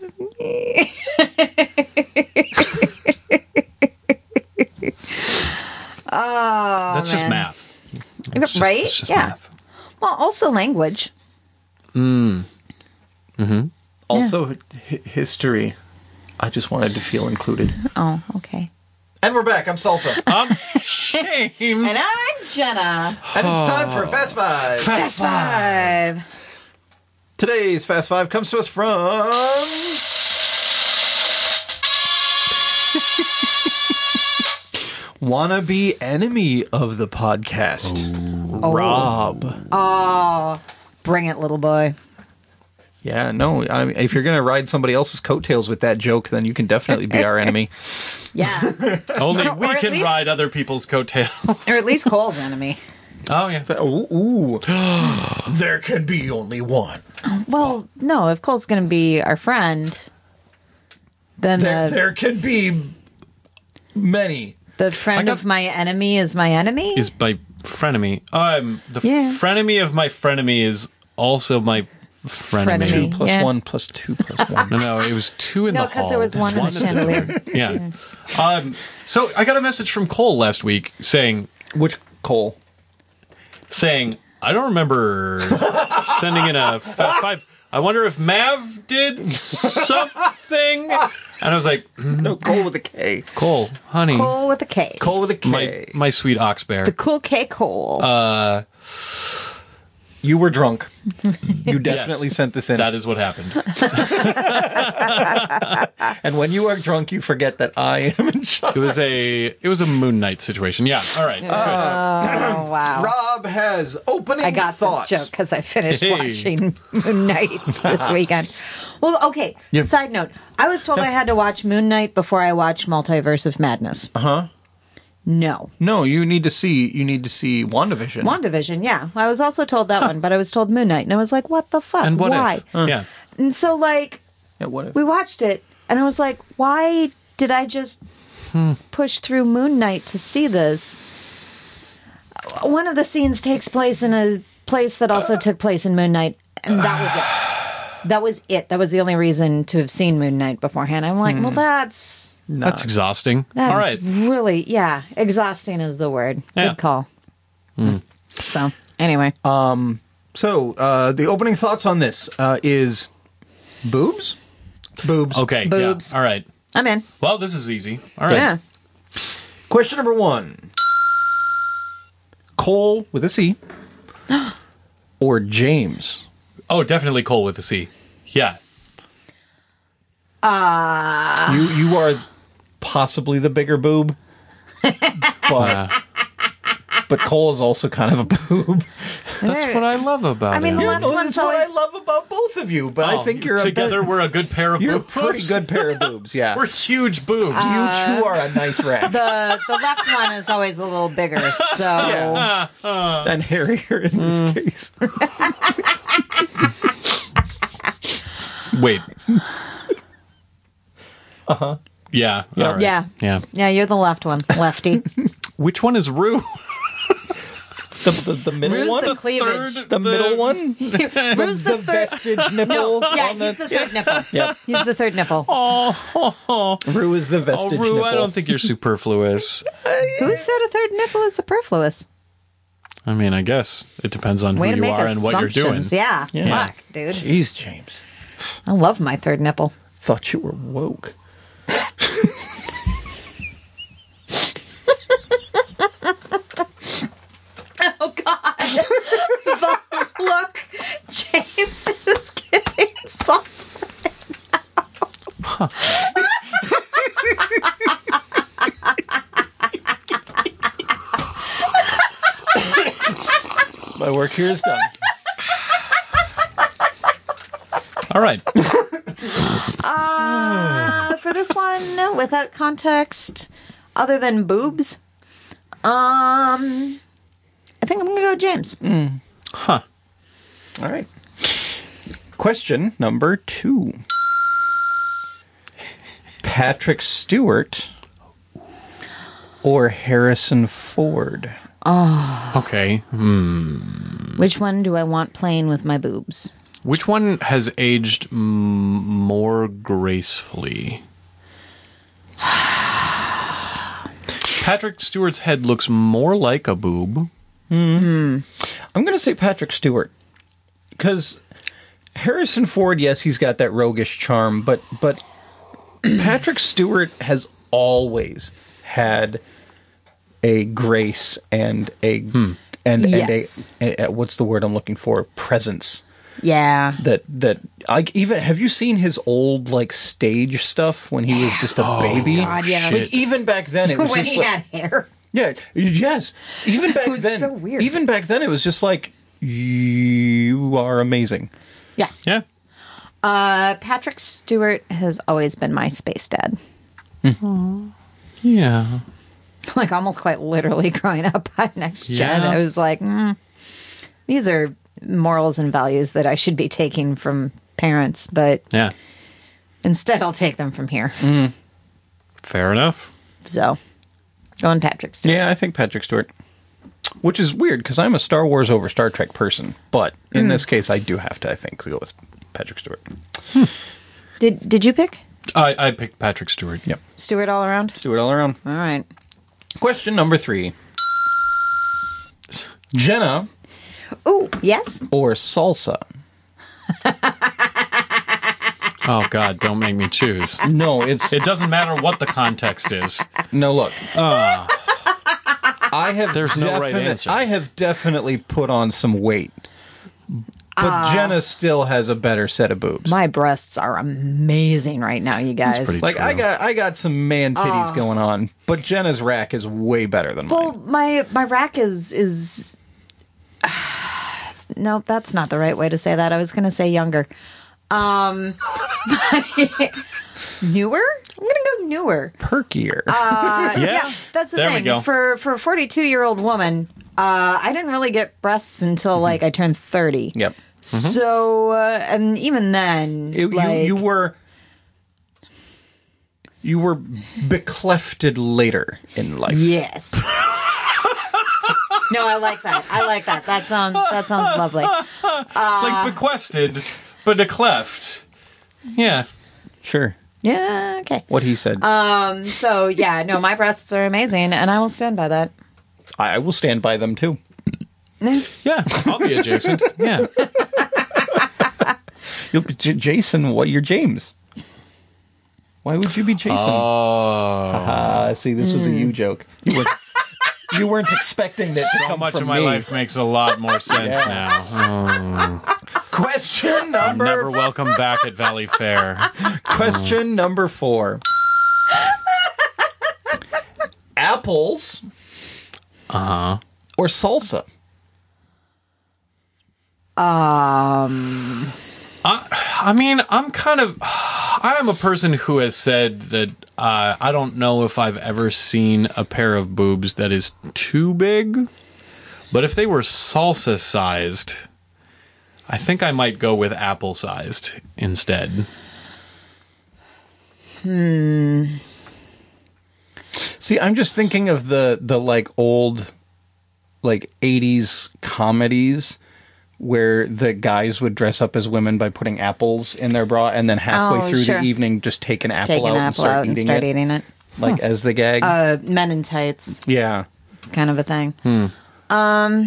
Oh, That's just man. math. It's just- right? it's just Yeah. math. Well, also language. Also, hi- history. I just wanted to feel included. Oh, okay. And we're back. I'm Salsa. I'm James. And I'm Jenna. And it's time for Fast Five. Fast Five. Today's Fast Five comes to us from... wannabe enemy of the podcast, Rob. Oh, bring it, little boy. Yeah, no, I mean, if you're going to ride somebody else's coattails with that joke, then you can definitely be our enemy. Yeah. Only Or we at can least- ride other people's coattails. Or at least Cole's enemy. Oh, yeah. Ooh, ooh. There could be only one. Well, no, if Cole's going to be our friend, then There, the, there could be many. the friend I got- of my enemy is my enemy? Is my frenemy. Um, the Yeah. frenemy of my frenemy is also my frenemy. Frenemy. Two plus Yeah. one plus two plus one. No, no, it was two in No, the 'cause hall. there was one in the in chandelier. Yeah. Um, so I got a message from Cole last week saying, Which Cole? saying, I don't remember sending in a Fast Five. I wonder if Mav did something. And I was like, No, Cole with a K. Cole, honey, Cole with a K. Cole with a K. my my sweet ox bear. The cool K Cole. Uh, You were drunk. You definitely Yes. sent this in. that is what happened. And when you are drunk, you forget that I am in charge. It was a it was a Moon Knight situation. Yeah. All right. oh, wow. Rob has opening I got thoughts. this joke because I finished Hey. watching Moon Knight this weekend. Well, okay. Side note: I was told I had to watch Moon Knight before I watched Multiverse of Madness. Uh Uh-huh. No, No, you need to see. You need to see WandaVision. WandaVision. Yeah, I was also told that one, but I was told Moon Knight, and I was like, "What the fuck? And what Why?" if? Yeah. And so, like, Yeah, what if? we watched it, and I was like, "Why did I just push through Moon Knight to see this?" One of the scenes takes place in a place that also took place in Moon Knight, and that was it. That was it. That was the only reason to have seen Moon Knight beforehand. I'm like, well, that's That's exhausting. that's All right. really, yeah, exhausting is the word. Yeah. Good call. So, anyway, So, uh, the opening thoughts on this uh, is boobs? Boobs. Okay. Boobs. Yeah. All right. I'm in. Well, this is easy. All right. Yeah. Question number one. Cole with a C or James? Oh, definitely Cole with a C. Yeah. Uh, You you are possibly the bigger boob, but Uh, but Cole is also kind of a boob. that's what I love about I mean, it. the left Well, one's that's what I always. love about both of you. But I Oh, think you're together. a We're a good pair of you're a boobs. pretty good pair of boobs. Yeah, We're huge boobs. you two are a nice rack. The the left one is always a little bigger, so Yeah. and hairier in this Mm. case. Wait. Yeah. Yeah. all right. Yeah. Yeah. Yeah, you're the left one, lefty. Which one is Rue? The, the, the middle Rue's one? the cleavage. The middle one? Who's the the third? vestige nipple? Yeah, on he's the third nipple. Yep. He's the third nipple. Rue is the Oh, vestige Rue, nipple. I don't think you're superfluous. Who said a third nipple is superfluous? I mean, I guess it depends on Way who to you make are and what you're doing. assumptions. Yeah. Yeah. Fuck, dude. Jeez, James. I love my third nipple. Thought you were woke. Oh, God. The look James is giving salsa right My work here is done. All right. Uh, for this one, without context, other than boobs, um, I think I'm going to go James. Huh. All right. Question number two. Patrick Stewart or Harrison Ford? Okay. Hmm. Which one do I want playing with my boobs? Which one has aged m- more gracefully? Patrick Stewart's head looks more like a boob. I'm going to say Patrick Stewart. Because Harrison Ford, yes, he's got that roguish charm, but but Patrick Stewart has always had a grace and a and Yes. and a, a what's the word I'm looking for? Presence. Yeah. That that I even have you seen his old like stage stuff when he was just a baby? God, yes. But even back then it was when just he like, had hair. yeah, yes. Even back was then, so weird. even back then, it was just like you are amazing. Yeah. Yeah. Uh, Patrick Stewart has always been my space dad. Yeah. Like almost quite literally growing up on Next Gen. Yeah. I was like, mm, these are morals and values that I should be taking from parents, but Yeah. instead I'll take them from here. Fair enough. So, going Patrick Stewart. Yeah, I think Patrick Stewart. Which is weird because I'm a Star Wars over Star Trek person, but in this case, I do have to, I think, go with Patrick Stewart. Did Did you pick I, I picked Patrick Stewart. Yep, Stewart all around? Stewart all around. All right. Question number three: Jenna Ooh, yes. or salsa? Oh, God, don't make me choose. No, it's It doesn't matter what the context is. no. Look, I have There's no right definite- answer. I have definitely put on some weight, but Jenna still has a better set of boobs. My breasts are amazing right now, you guys. pretty Like I True. got, I got some man titties going on, but Jenna's rack is way better than Well, mine. my my rack is is. No, that's not the right way to say that. I was going to say younger. Um, newer. I'm going to go newer. Perkier. Uh, yeah. that's the There we thing. go. For for a forty-two year old woman, uh, I didn't really get breasts until like I turned thirty. Yep. So, uh, and even then, It- like, you, you were you were beclefted later in life. yes. No, I like that. I like that. That sounds that sounds lovely. like bequested, but a cleft. Yeah. Sure. Yeah. Okay. What he said. Um. So yeah. No, my breasts are amazing, and I will stand by that. I will stand by them too. Yeah. I'll be adjacent. Yeah. You'll be J- Jason. What? You're James. Why would you be Jason? Oh. Ah, see, this was a you joke. You weren't, you weren't expecting it to So come much from of my me. life makes a lot more sense Yeah. now. Question number Never welcome back at Valley Fair. Question number four. Apples Uh huh. or salsa? Um. I mean, I'm kind of. I am a person who has said that uh, I don't know if I've ever seen a pair of boobs that is too big. But if they were salsa sized, I think I might go with apple sized instead. Hmm. See, I'm just thinking of the the like old like eighties comedies where the guys would dress up as women by putting apples in their bra and then halfway Oh, through sure. the evening just take an apple Take out an and apple start out eating and start it. eating it. Like as the gag. Uh, Men in Tights, yeah. kind of a thing. Hmm. Um,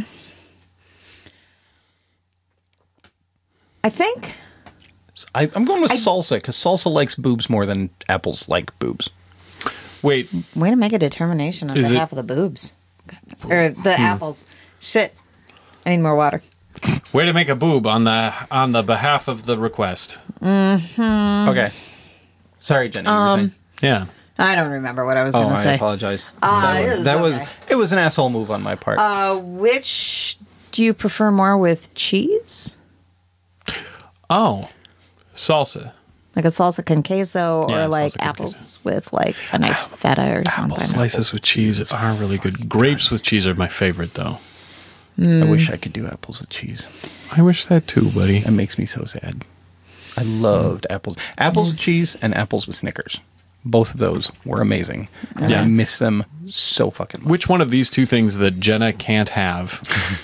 I think I, I'm going with salsa because salsa likes boobs more than apples like boobs. Wait, way to make a determination on Is behalf it- of the boobs or the apples. Shit, I need more water. way to make a boob on the on the behalf of the request. Mm-hmm. Okay. Sorry, Jenny. You were Um, saying? Yeah. I don't remember what I was Oh, going to I say. apologize. Uh, that it was, was that was okay. it was an asshole move on my part. Uh, which do you prefer more with cheese? Oh, salsa. Like a salsa con queso or Yeah, like salsa con apples with like a nice feta or Apple something? slices with cheese are really good. Grapes with cheese are my favorite, though. Mm. I wish I could do apples with cheese. I wish that too, buddy. It makes me so sad. I loved apples. Apples with cheese and apples with Snickers. Both of those were amazing. And Yeah. I miss them so fucking much. Which one of these two things that Jenna can't have?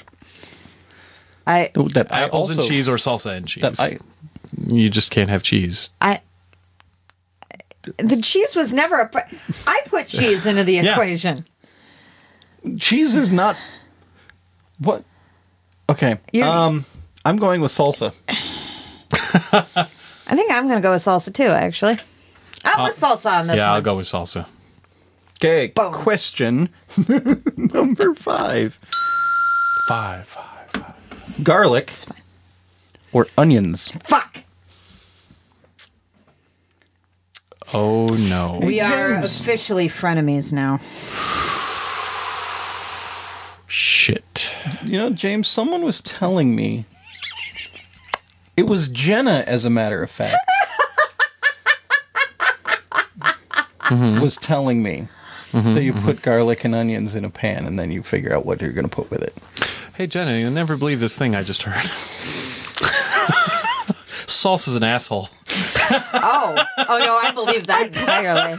I Oh, that I Apples also, and cheese or salsa and cheese? That I, You just can't have cheese. I the cheese was never a. pr- I put cheese into the Yeah. equation. cheese is not... What? Okay. You're- Um, I'm going with salsa. I think I'm going to go with salsa too. Actually, I'm with salsa on this Yeah, one. I'll go with salsa. Okay, Boom. question number five. Five, five, five. Garlic fine. or onions? Fuck. Oh, no. We are James. officially frenemies now. Shit. You know, James, someone was telling me... It was Jenna, as a matter of fact. Was telling me that you put garlic and onions in a pan and then you figure out what you're going to put with it. Hey, Jenna, you'll never believe this thing I just heard. Salsa's an asshole. Oh, oh no, I believe that entirely.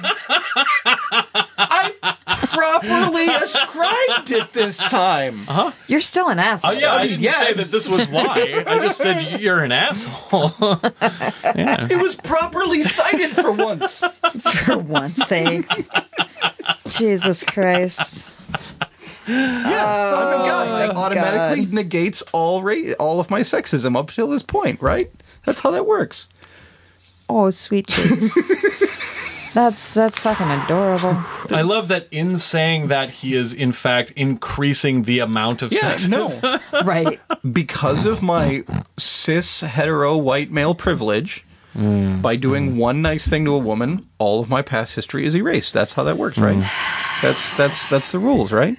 I properly ascribed it this time. You're still an asshole. Oh, yeah, I mean, didn't yes. say that this was why. I just said you're an asshole. Yeah. It was properly cited for once. For once, thanks. Jesus Christ. Yeah, I'm a guy. That automatically God. negates all ra- all of my sexism up till this point, right? That's how that works. Oh, sweet cheese. That's that's fucking adorable. I love that in saying that he is, in fact, increasing the amount of Yeah, sex. no. Right. Because of my cis hetero white male privilege, by doing one nice thing to a woman, all of my past history is erased. That's how that works, right? That's that's that's the rules, right?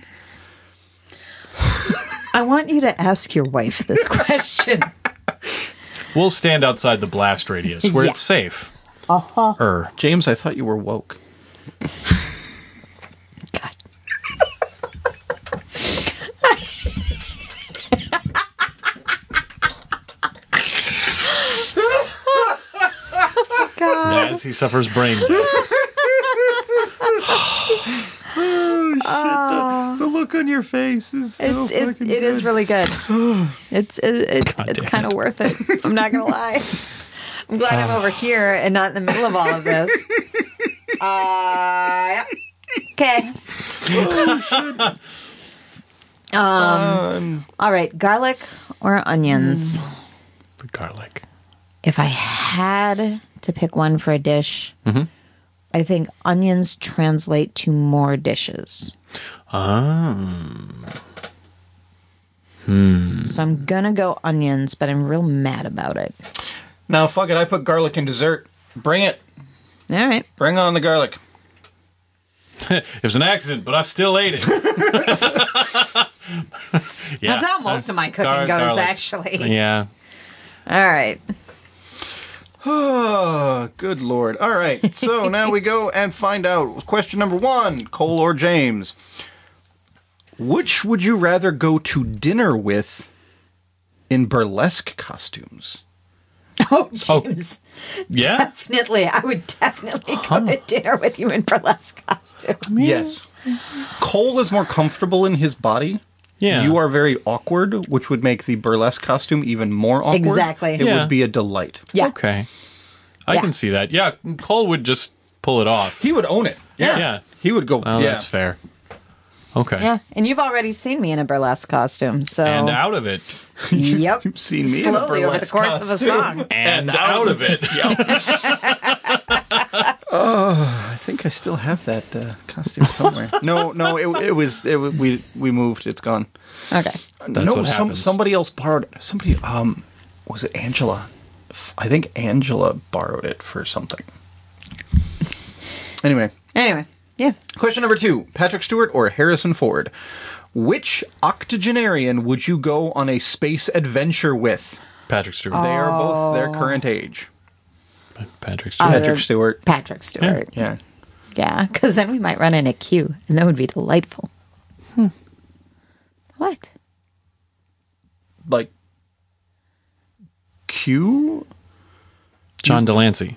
I want you to ask your wife this question. We'll stand outside the blast radius where Yeah. it's safe. Uh-huh. Er. James, I thought you were woke. God. God. As he suffers brain death. The look on your face is so It's it, fucking it is good. really good. It's it, it, God it's damn kind of worth it. I'm not gonna lie. I'm glad I'm over here and not in the middle of all of this. Uh, okay. Um. Um, All right. Garlic or onions? The garlic. If I had to pick one for a dish, I think onions translate to more dishes. Um. So I'm gonna go onions, but I'm real mad about it. now, fuck it. I put garlic in dessert. Bring it. All right. Bring on the garlic. It was an accident, but I still ate it. Yeah. That's how most of my cooking Gar- goes, garlic. actually. Yeah. All right. Oh, good lord. All right. So now we go and find out. Question number one, Cole or James. Which would you rather go to dinner with in burlesque costumes? Oh, James. Yeah? Definitely. I would definitely go to dinner with you in burlesque costume. Yes. Cole is more comfortable in his body. Yeah. You are very awkward, which would make the burlesque costume even more awkward. Exactly. It Yeah. would be a delight. Yeah. Okay. I Yeah. can see that. Yeah, Cole would just pull it off. He would own it. Yeah. Yeah. He would go, Oh, yeah. that's fair. Okay. Yeah. And you've already seen me in a burlesque costume. So. And out of it. Yep. You've seen me in a Slowly over the burlesque course of a costume. song. And, out of it. I think I still have that uh, costume somewhere. no, no, it, it was, it, wa- we we moved. It's gone. Okay. That's no, what some, happens. somebody else borrowed it. Somebody, um, was it Angela? F- I think Angela borrowed it for something. Anyway, Anyway. Yeah. question number two: Patrick Stewart or Harrison Ford? Which octogenarian would you go on a space adventure with? Patrick Stewart. They are both Oh. their current age. Patrick Stewart. Patrick Stewart. Patrick Stewart. Yeah. Yeah. Because then we might run into Q, and that would be delightful. Hmm. What? Like Q? John Delancey.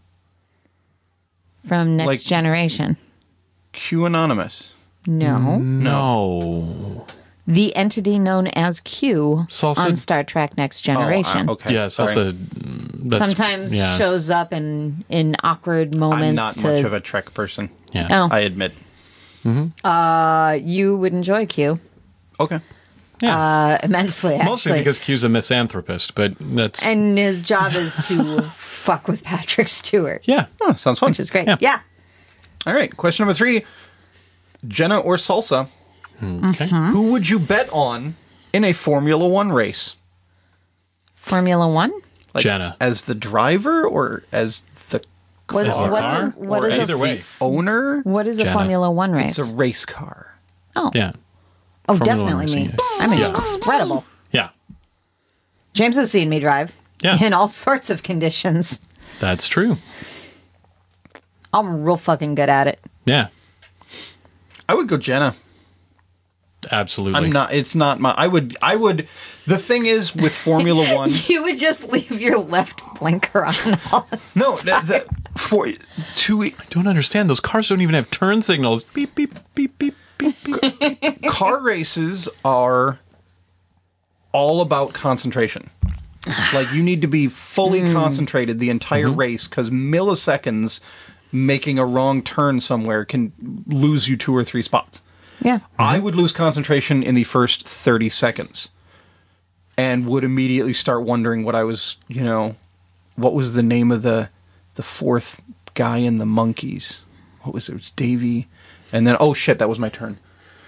From Next Like- Generation. Q Anonymous. No. No. The entity known as Q Salsa- on Star Trek Next Generation. Oh, uh, okay. Yeah, sorry. Salsa. That's, Sometimes yeah. shows up in, in awkward I'm moments not to much of a Trek person. Yeah. Oh. I admit. Uh, you would enjoy Q Okay. uh, immensely, actually. Mostly because Q's a misanthropist, but that's. And his job is to fuck with Patrick Stewart, yeah. Oh, sounds fun. which is great. Yeah. Yeah. All right. Question number three: Jenna or Salsa? Okay. Who would you bet on in a Formula One race? Formula One? Like, Jenna. as the driver or as the What, Is it a what's car? a, what or is as Either a, way. owner? what is a Jenna. Formula One race? It's a race car. oh, Yeah. oh Formula One definitely me. racing, yes. I mean, Yeah. incredible. Yeah. James has seen me drive Yeah. in all sorts of conditions. That's true. I'm real fucking good at it. Yeah. I would go Jenna. Absolutely. I'm not. It's not my. I would. I would. The thing is with Formula One. You would just leave your left blinker on all the No, the, the, for to don't understand. Those cars don't even have turn signals. Beep, beep, beep, beep, beep, beep. car races are all about concentration. Like you need to be fully concentrated the entire race because milliseconds making a wrong turn somewhere can lose you two or three spots. Yeah. I would lose concentration in the first thirty seconds and would immediately start wondering what I was, you know, what was the name of the the fourth guy in the Monkees? What was it? It was Davey. And then, oh shit, that was my turn.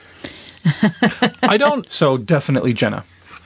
I don't. So definitely Jenna.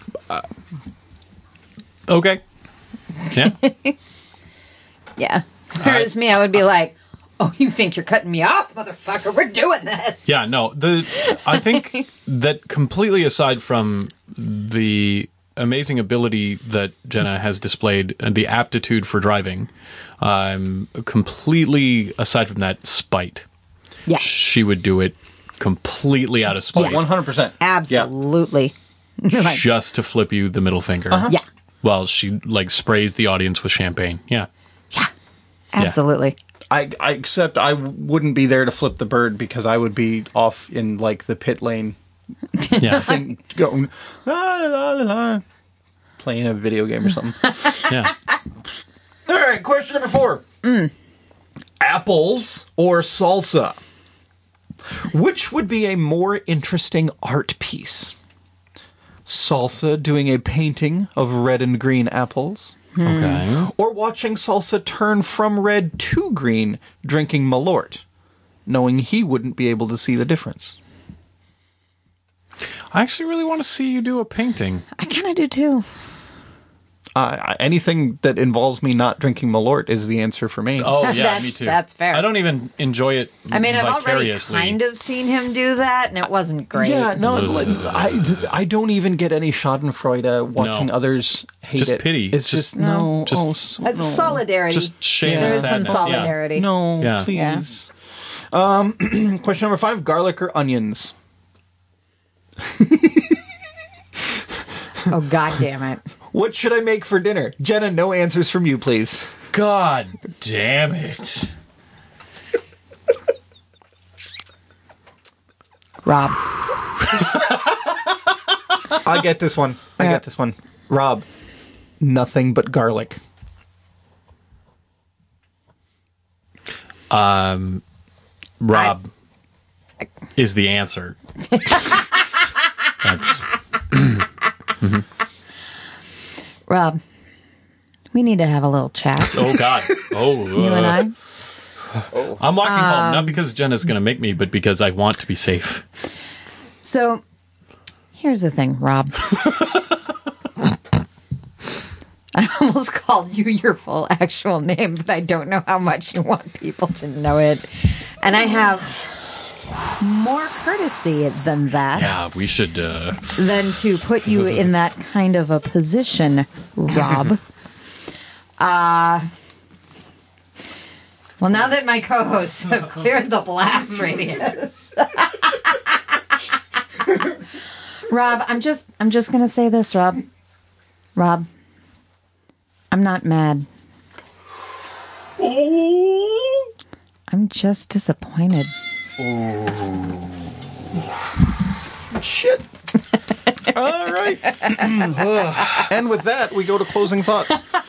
Okay. Yeah. Yeah. Whereas me, I would be like, oh, you think you're cutting me off, motherfucker? We're doing this. Yeah, no. The I think that completely aside from the amazing ability that Jenna has displayed and the aptitude for driving, um, completely aside from that, spite. Yeah. She would do it completely out of spite, one hundred percent. Absolutely. Like, just to flip you the middle finger. yeah. While she like sprays the audience with champagne. Yeah. Yeah. Absolutely. I, I except I wouldn't be there to flip the bird because I would be off in like the pit lane Yeah. thing going la, la, la, la, playing a video game or something. Yeah. All right, question number four. Apples or salsa? Which would be a more interesting art piece? Salsa doing a painting of red and green apples? Okay. Or watching Salsa turn from red to green drinking Malort, knowing he wouldn't be able to see the difference? I actually really want to see you do a painting. I kind of do too. Uh, anything that involves me not drinking Malort is the answer for me. Oh yeah, That's- me too. that's fair. I don't even enjoy it. I mean, I've already vicariously. kind of seen him do that, and it wasn't great. Yeah, no, like, I, I don't even get any Schadenfreude watching No. others hate Just it. pity. It's Just- just, no. just- oh, so, Uh, no. Solidarity. Just shame There and is some sadness. yeah. solidarity. No, Yeah. please. Um, question number five: garlic or onions? Oh, God damn it. What should I make for dinner? Jenna, no answers from you, please. God damn it. Rob. I get this one. I get this one. Rob, nothing but garlic. Um, Rob I... is the answer. That's... mm-hmm. Rob, we need to have a little chat. Oh, God. Oh, you uh, and I? Oh. I'm walking um, home, not because Jenna's going to make me, but because I want to be safe. So, here's the thing, Rob. I almost called you your full actual name, but I don't know how much you want people to know it. And I have more courtesy than that. Yeah, we should... Uh... Than to put you in that kind of a position, Rob. Uh... Well, now that my co-hosts have cleared the blast radius, Rob, I'm just, I'm just gonna say this, Rob. Rob, I'm not mad. I'm just disappointed. Oh. Shit. All right. And with that, we go to closing thoughts.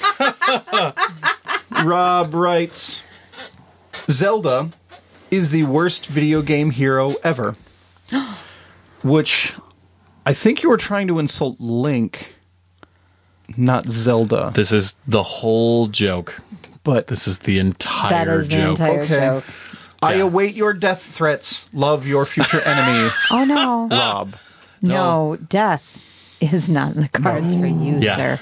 Rob writes, Zelda is the worst video game hero ever. Which I think you were trying to insult Link, not Zelda. This is the whole joke. But this is the entire that is joke. The entire okay. joke. I Yeah. await your death threats. Love, your future enemy. Oh, no. Rob. No, no, death is not in the cards no. for you, yeah. sir.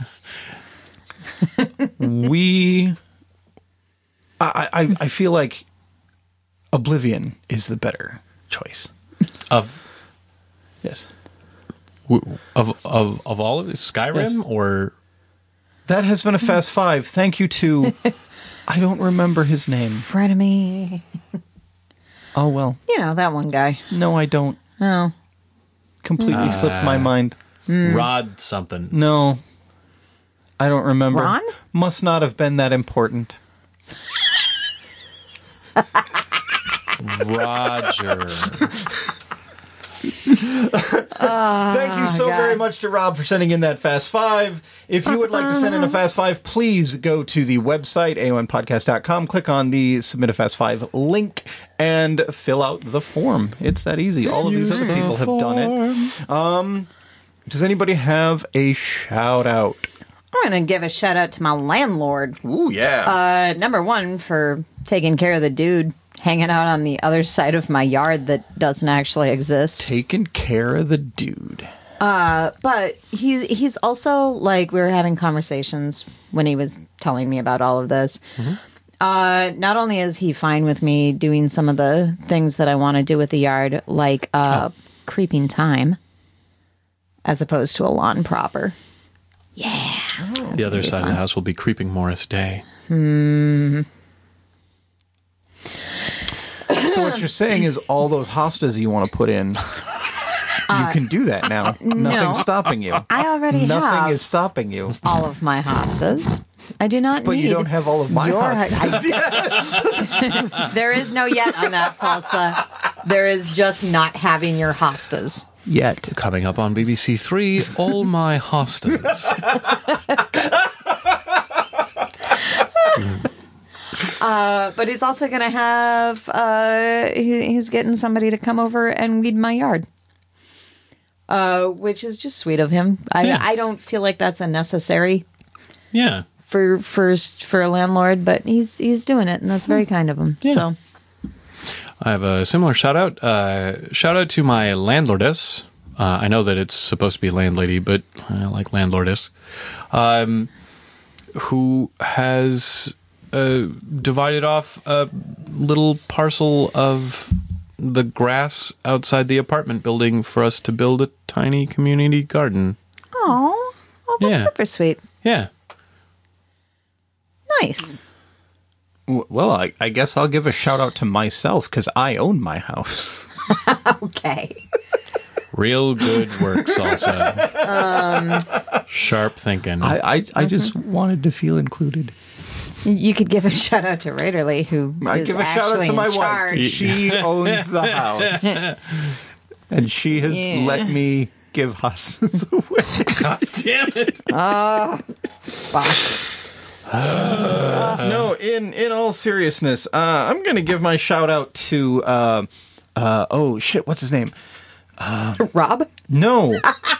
we... I, I, I feel like Oblivion is the better choice. Of... Yes. Of of of all of it? Skyrim? Yes. Or... That has been a Fast Five. Thank you to... I don't remember his name. Frenemy. Oh, well. You know, that one guy. No, I don't. Oh. Completely uh, slipped my mind. Mm. Rod something. No. I don't remember. Ron? Must not have been that important. Roger. Oh, thank you so God. very much to Rob for sending in that Fast Five. If you would like to send in a Fast Five, please go to the website, A O N podcast dot com, click on the Submit a Fast Five link, and fill out the form. It's that easy. All of these other people have done it. Um, does anybody have a shout out? I'm going to give a shout out to my landlord. Ooh, yeah. Uh, number one, for taking care of the dude hanging out on the other side of my yard that doesn't actually exist. Taking care of the dude. Uh, but he's he's also, like, we were having conversations when he was telling me about all of this. Mm-hmm. Uh, not only is he fine with me doing some of the things that I want to do with the yard, like uh, oh. creeping thyme, as opposed to a lawn proper. Yeah. Oh, the other side fun. of the house will be creeping Morris Day. Hmm. So what you're saying is all those hostas you want to put in, you uh, can do that now. No, Nothing's stopping you. I already Nothing have is stopping you. all of my hostas. I do not but need... But you don't have all of my your, hostas I, There is no yet on that salsa. There is just not having your hostas. Yet. Coming up on B B C Three, All My Hostas. Uh, but he's also going to have, uh, he, he's getting somebody to come over and weed my yard. Uh, which is just sweet of him. I, yeah. I don't feel like that's a necessary yeah. for, for, for a landlord, but he's, he's doing it, and that's very kind of him. Yeah. So I have a similar shout out. Uh, shout out to my landlordess. Uh, I know that it's supposed to be landlady, but I like landlordess. Um, who has... Uh, divided off a little parcel of the grass outside the apartment building for us to build a tiny community garden. Oh, oh, that's yeah. super sweet. Yeah. Nice. Well, I, I guess I'll give a shout out to myself because I own my house. Okay. Real good work, Salsa. Um, Sharp thinking. I, I, I just wanted to feel included. You could give a shout out to Raiderly, who I is give a shout out actually to my in charge. wife. She owns the house. And she has Yeah. let me give houses away. God damn it. Fuck. No, in, in all seriousness, uh, I'm going to give my shout out to, uh, uh, oh shit, what's his name? Rob? No.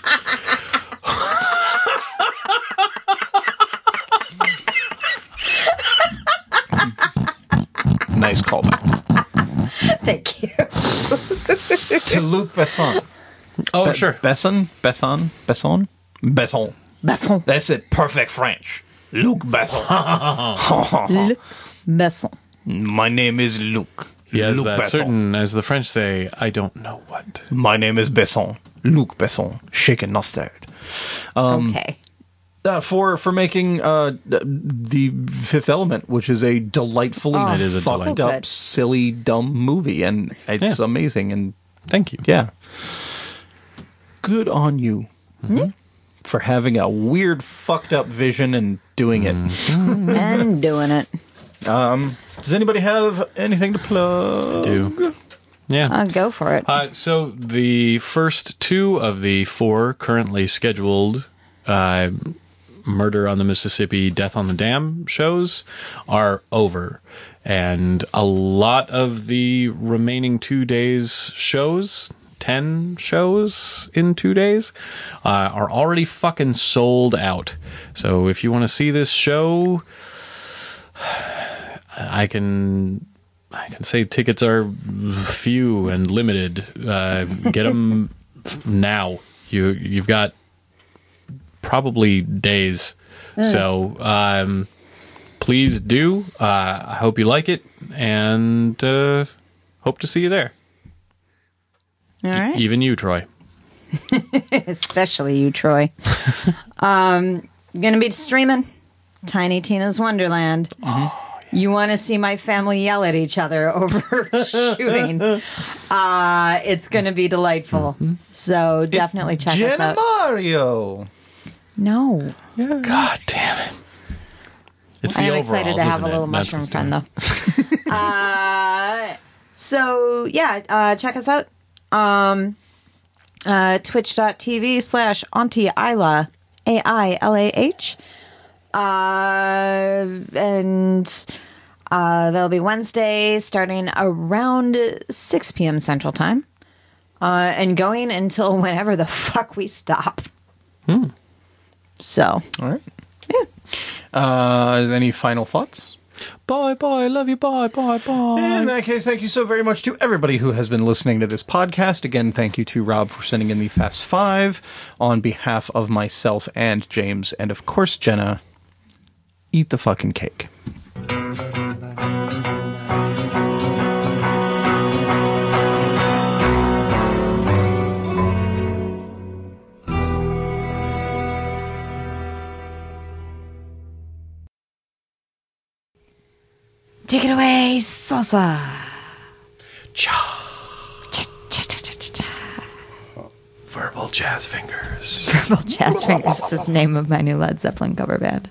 Nice callback. Thank you. To Luc Besson. Oh, Be- sure. Besson? Besson? Besson? Besson. Besson. That's it. Perfect French. Luc Besson. Luc Besson. My name is Luc. He has Luc that Besson. certain, as the French say, I don't know what. My name is Besson. Luc Besson. Shaken, not stirred. Okay. Uh, for for making uh, the Fifth Element, which is a delightfully Oh, It is a fucked delight. up, So good. silly, dumb movie, and it's Yeah. amazing. And Thank you. yeah, good on you for having a weird, fucked up vision and doing it. And doing it. Does anybody have anything to plug? Do. Yeah. Uh, go for it. Uh, so the first two of the four currently scheduled uh, Murder on the Mississippi, Death on the Dam shows are over. And a lot of the remaining two days shows, ten shows in two days, uh, are already fucking sold out. So if you want to see this show, I can... I can say tickets are few and limited. Uh, get them now. You you've got probably days. So um, please do. Uh, I hope you like it, and uh, hope to see you there. All right. Even you, Troy. Especially you, Troy. um, gonna be streaming Tiny Tina's Wonderland. You want to see my family yell at each other over shooting? Uh, it's going to be delightful. So definitely check us Jenna out. Mario. No, God damn it! It's the I am overalls, excited to have isn't a it? little That's mushroom what's friend doing it. though. uh, so yeah, uh, check us out. Um, uh, Twitch.tv slash Auntie Isla, A I L A H. Uh, and uh, there'll be Wednesday starting around six p.m. Central Time, uh, and going until whenever the fuck we stop. Hmm. So, All right. Yeah. Uh, any final thoughts? Bye bye. Love you. Bye bye bye. In that case, thank you so very much to everybody who has been listening to this podcast. Again, thank you to Rob for sending in the Fast Five on behalf of myself and James, and of course, Jenna. Eat the fucking cake. take it away, salsa. Cha. Cha, cha, cha, cha, cha, cha. Verbal jazz fingers. Purple Jazz Fingers is the name of my new Led Zeppelin cover band.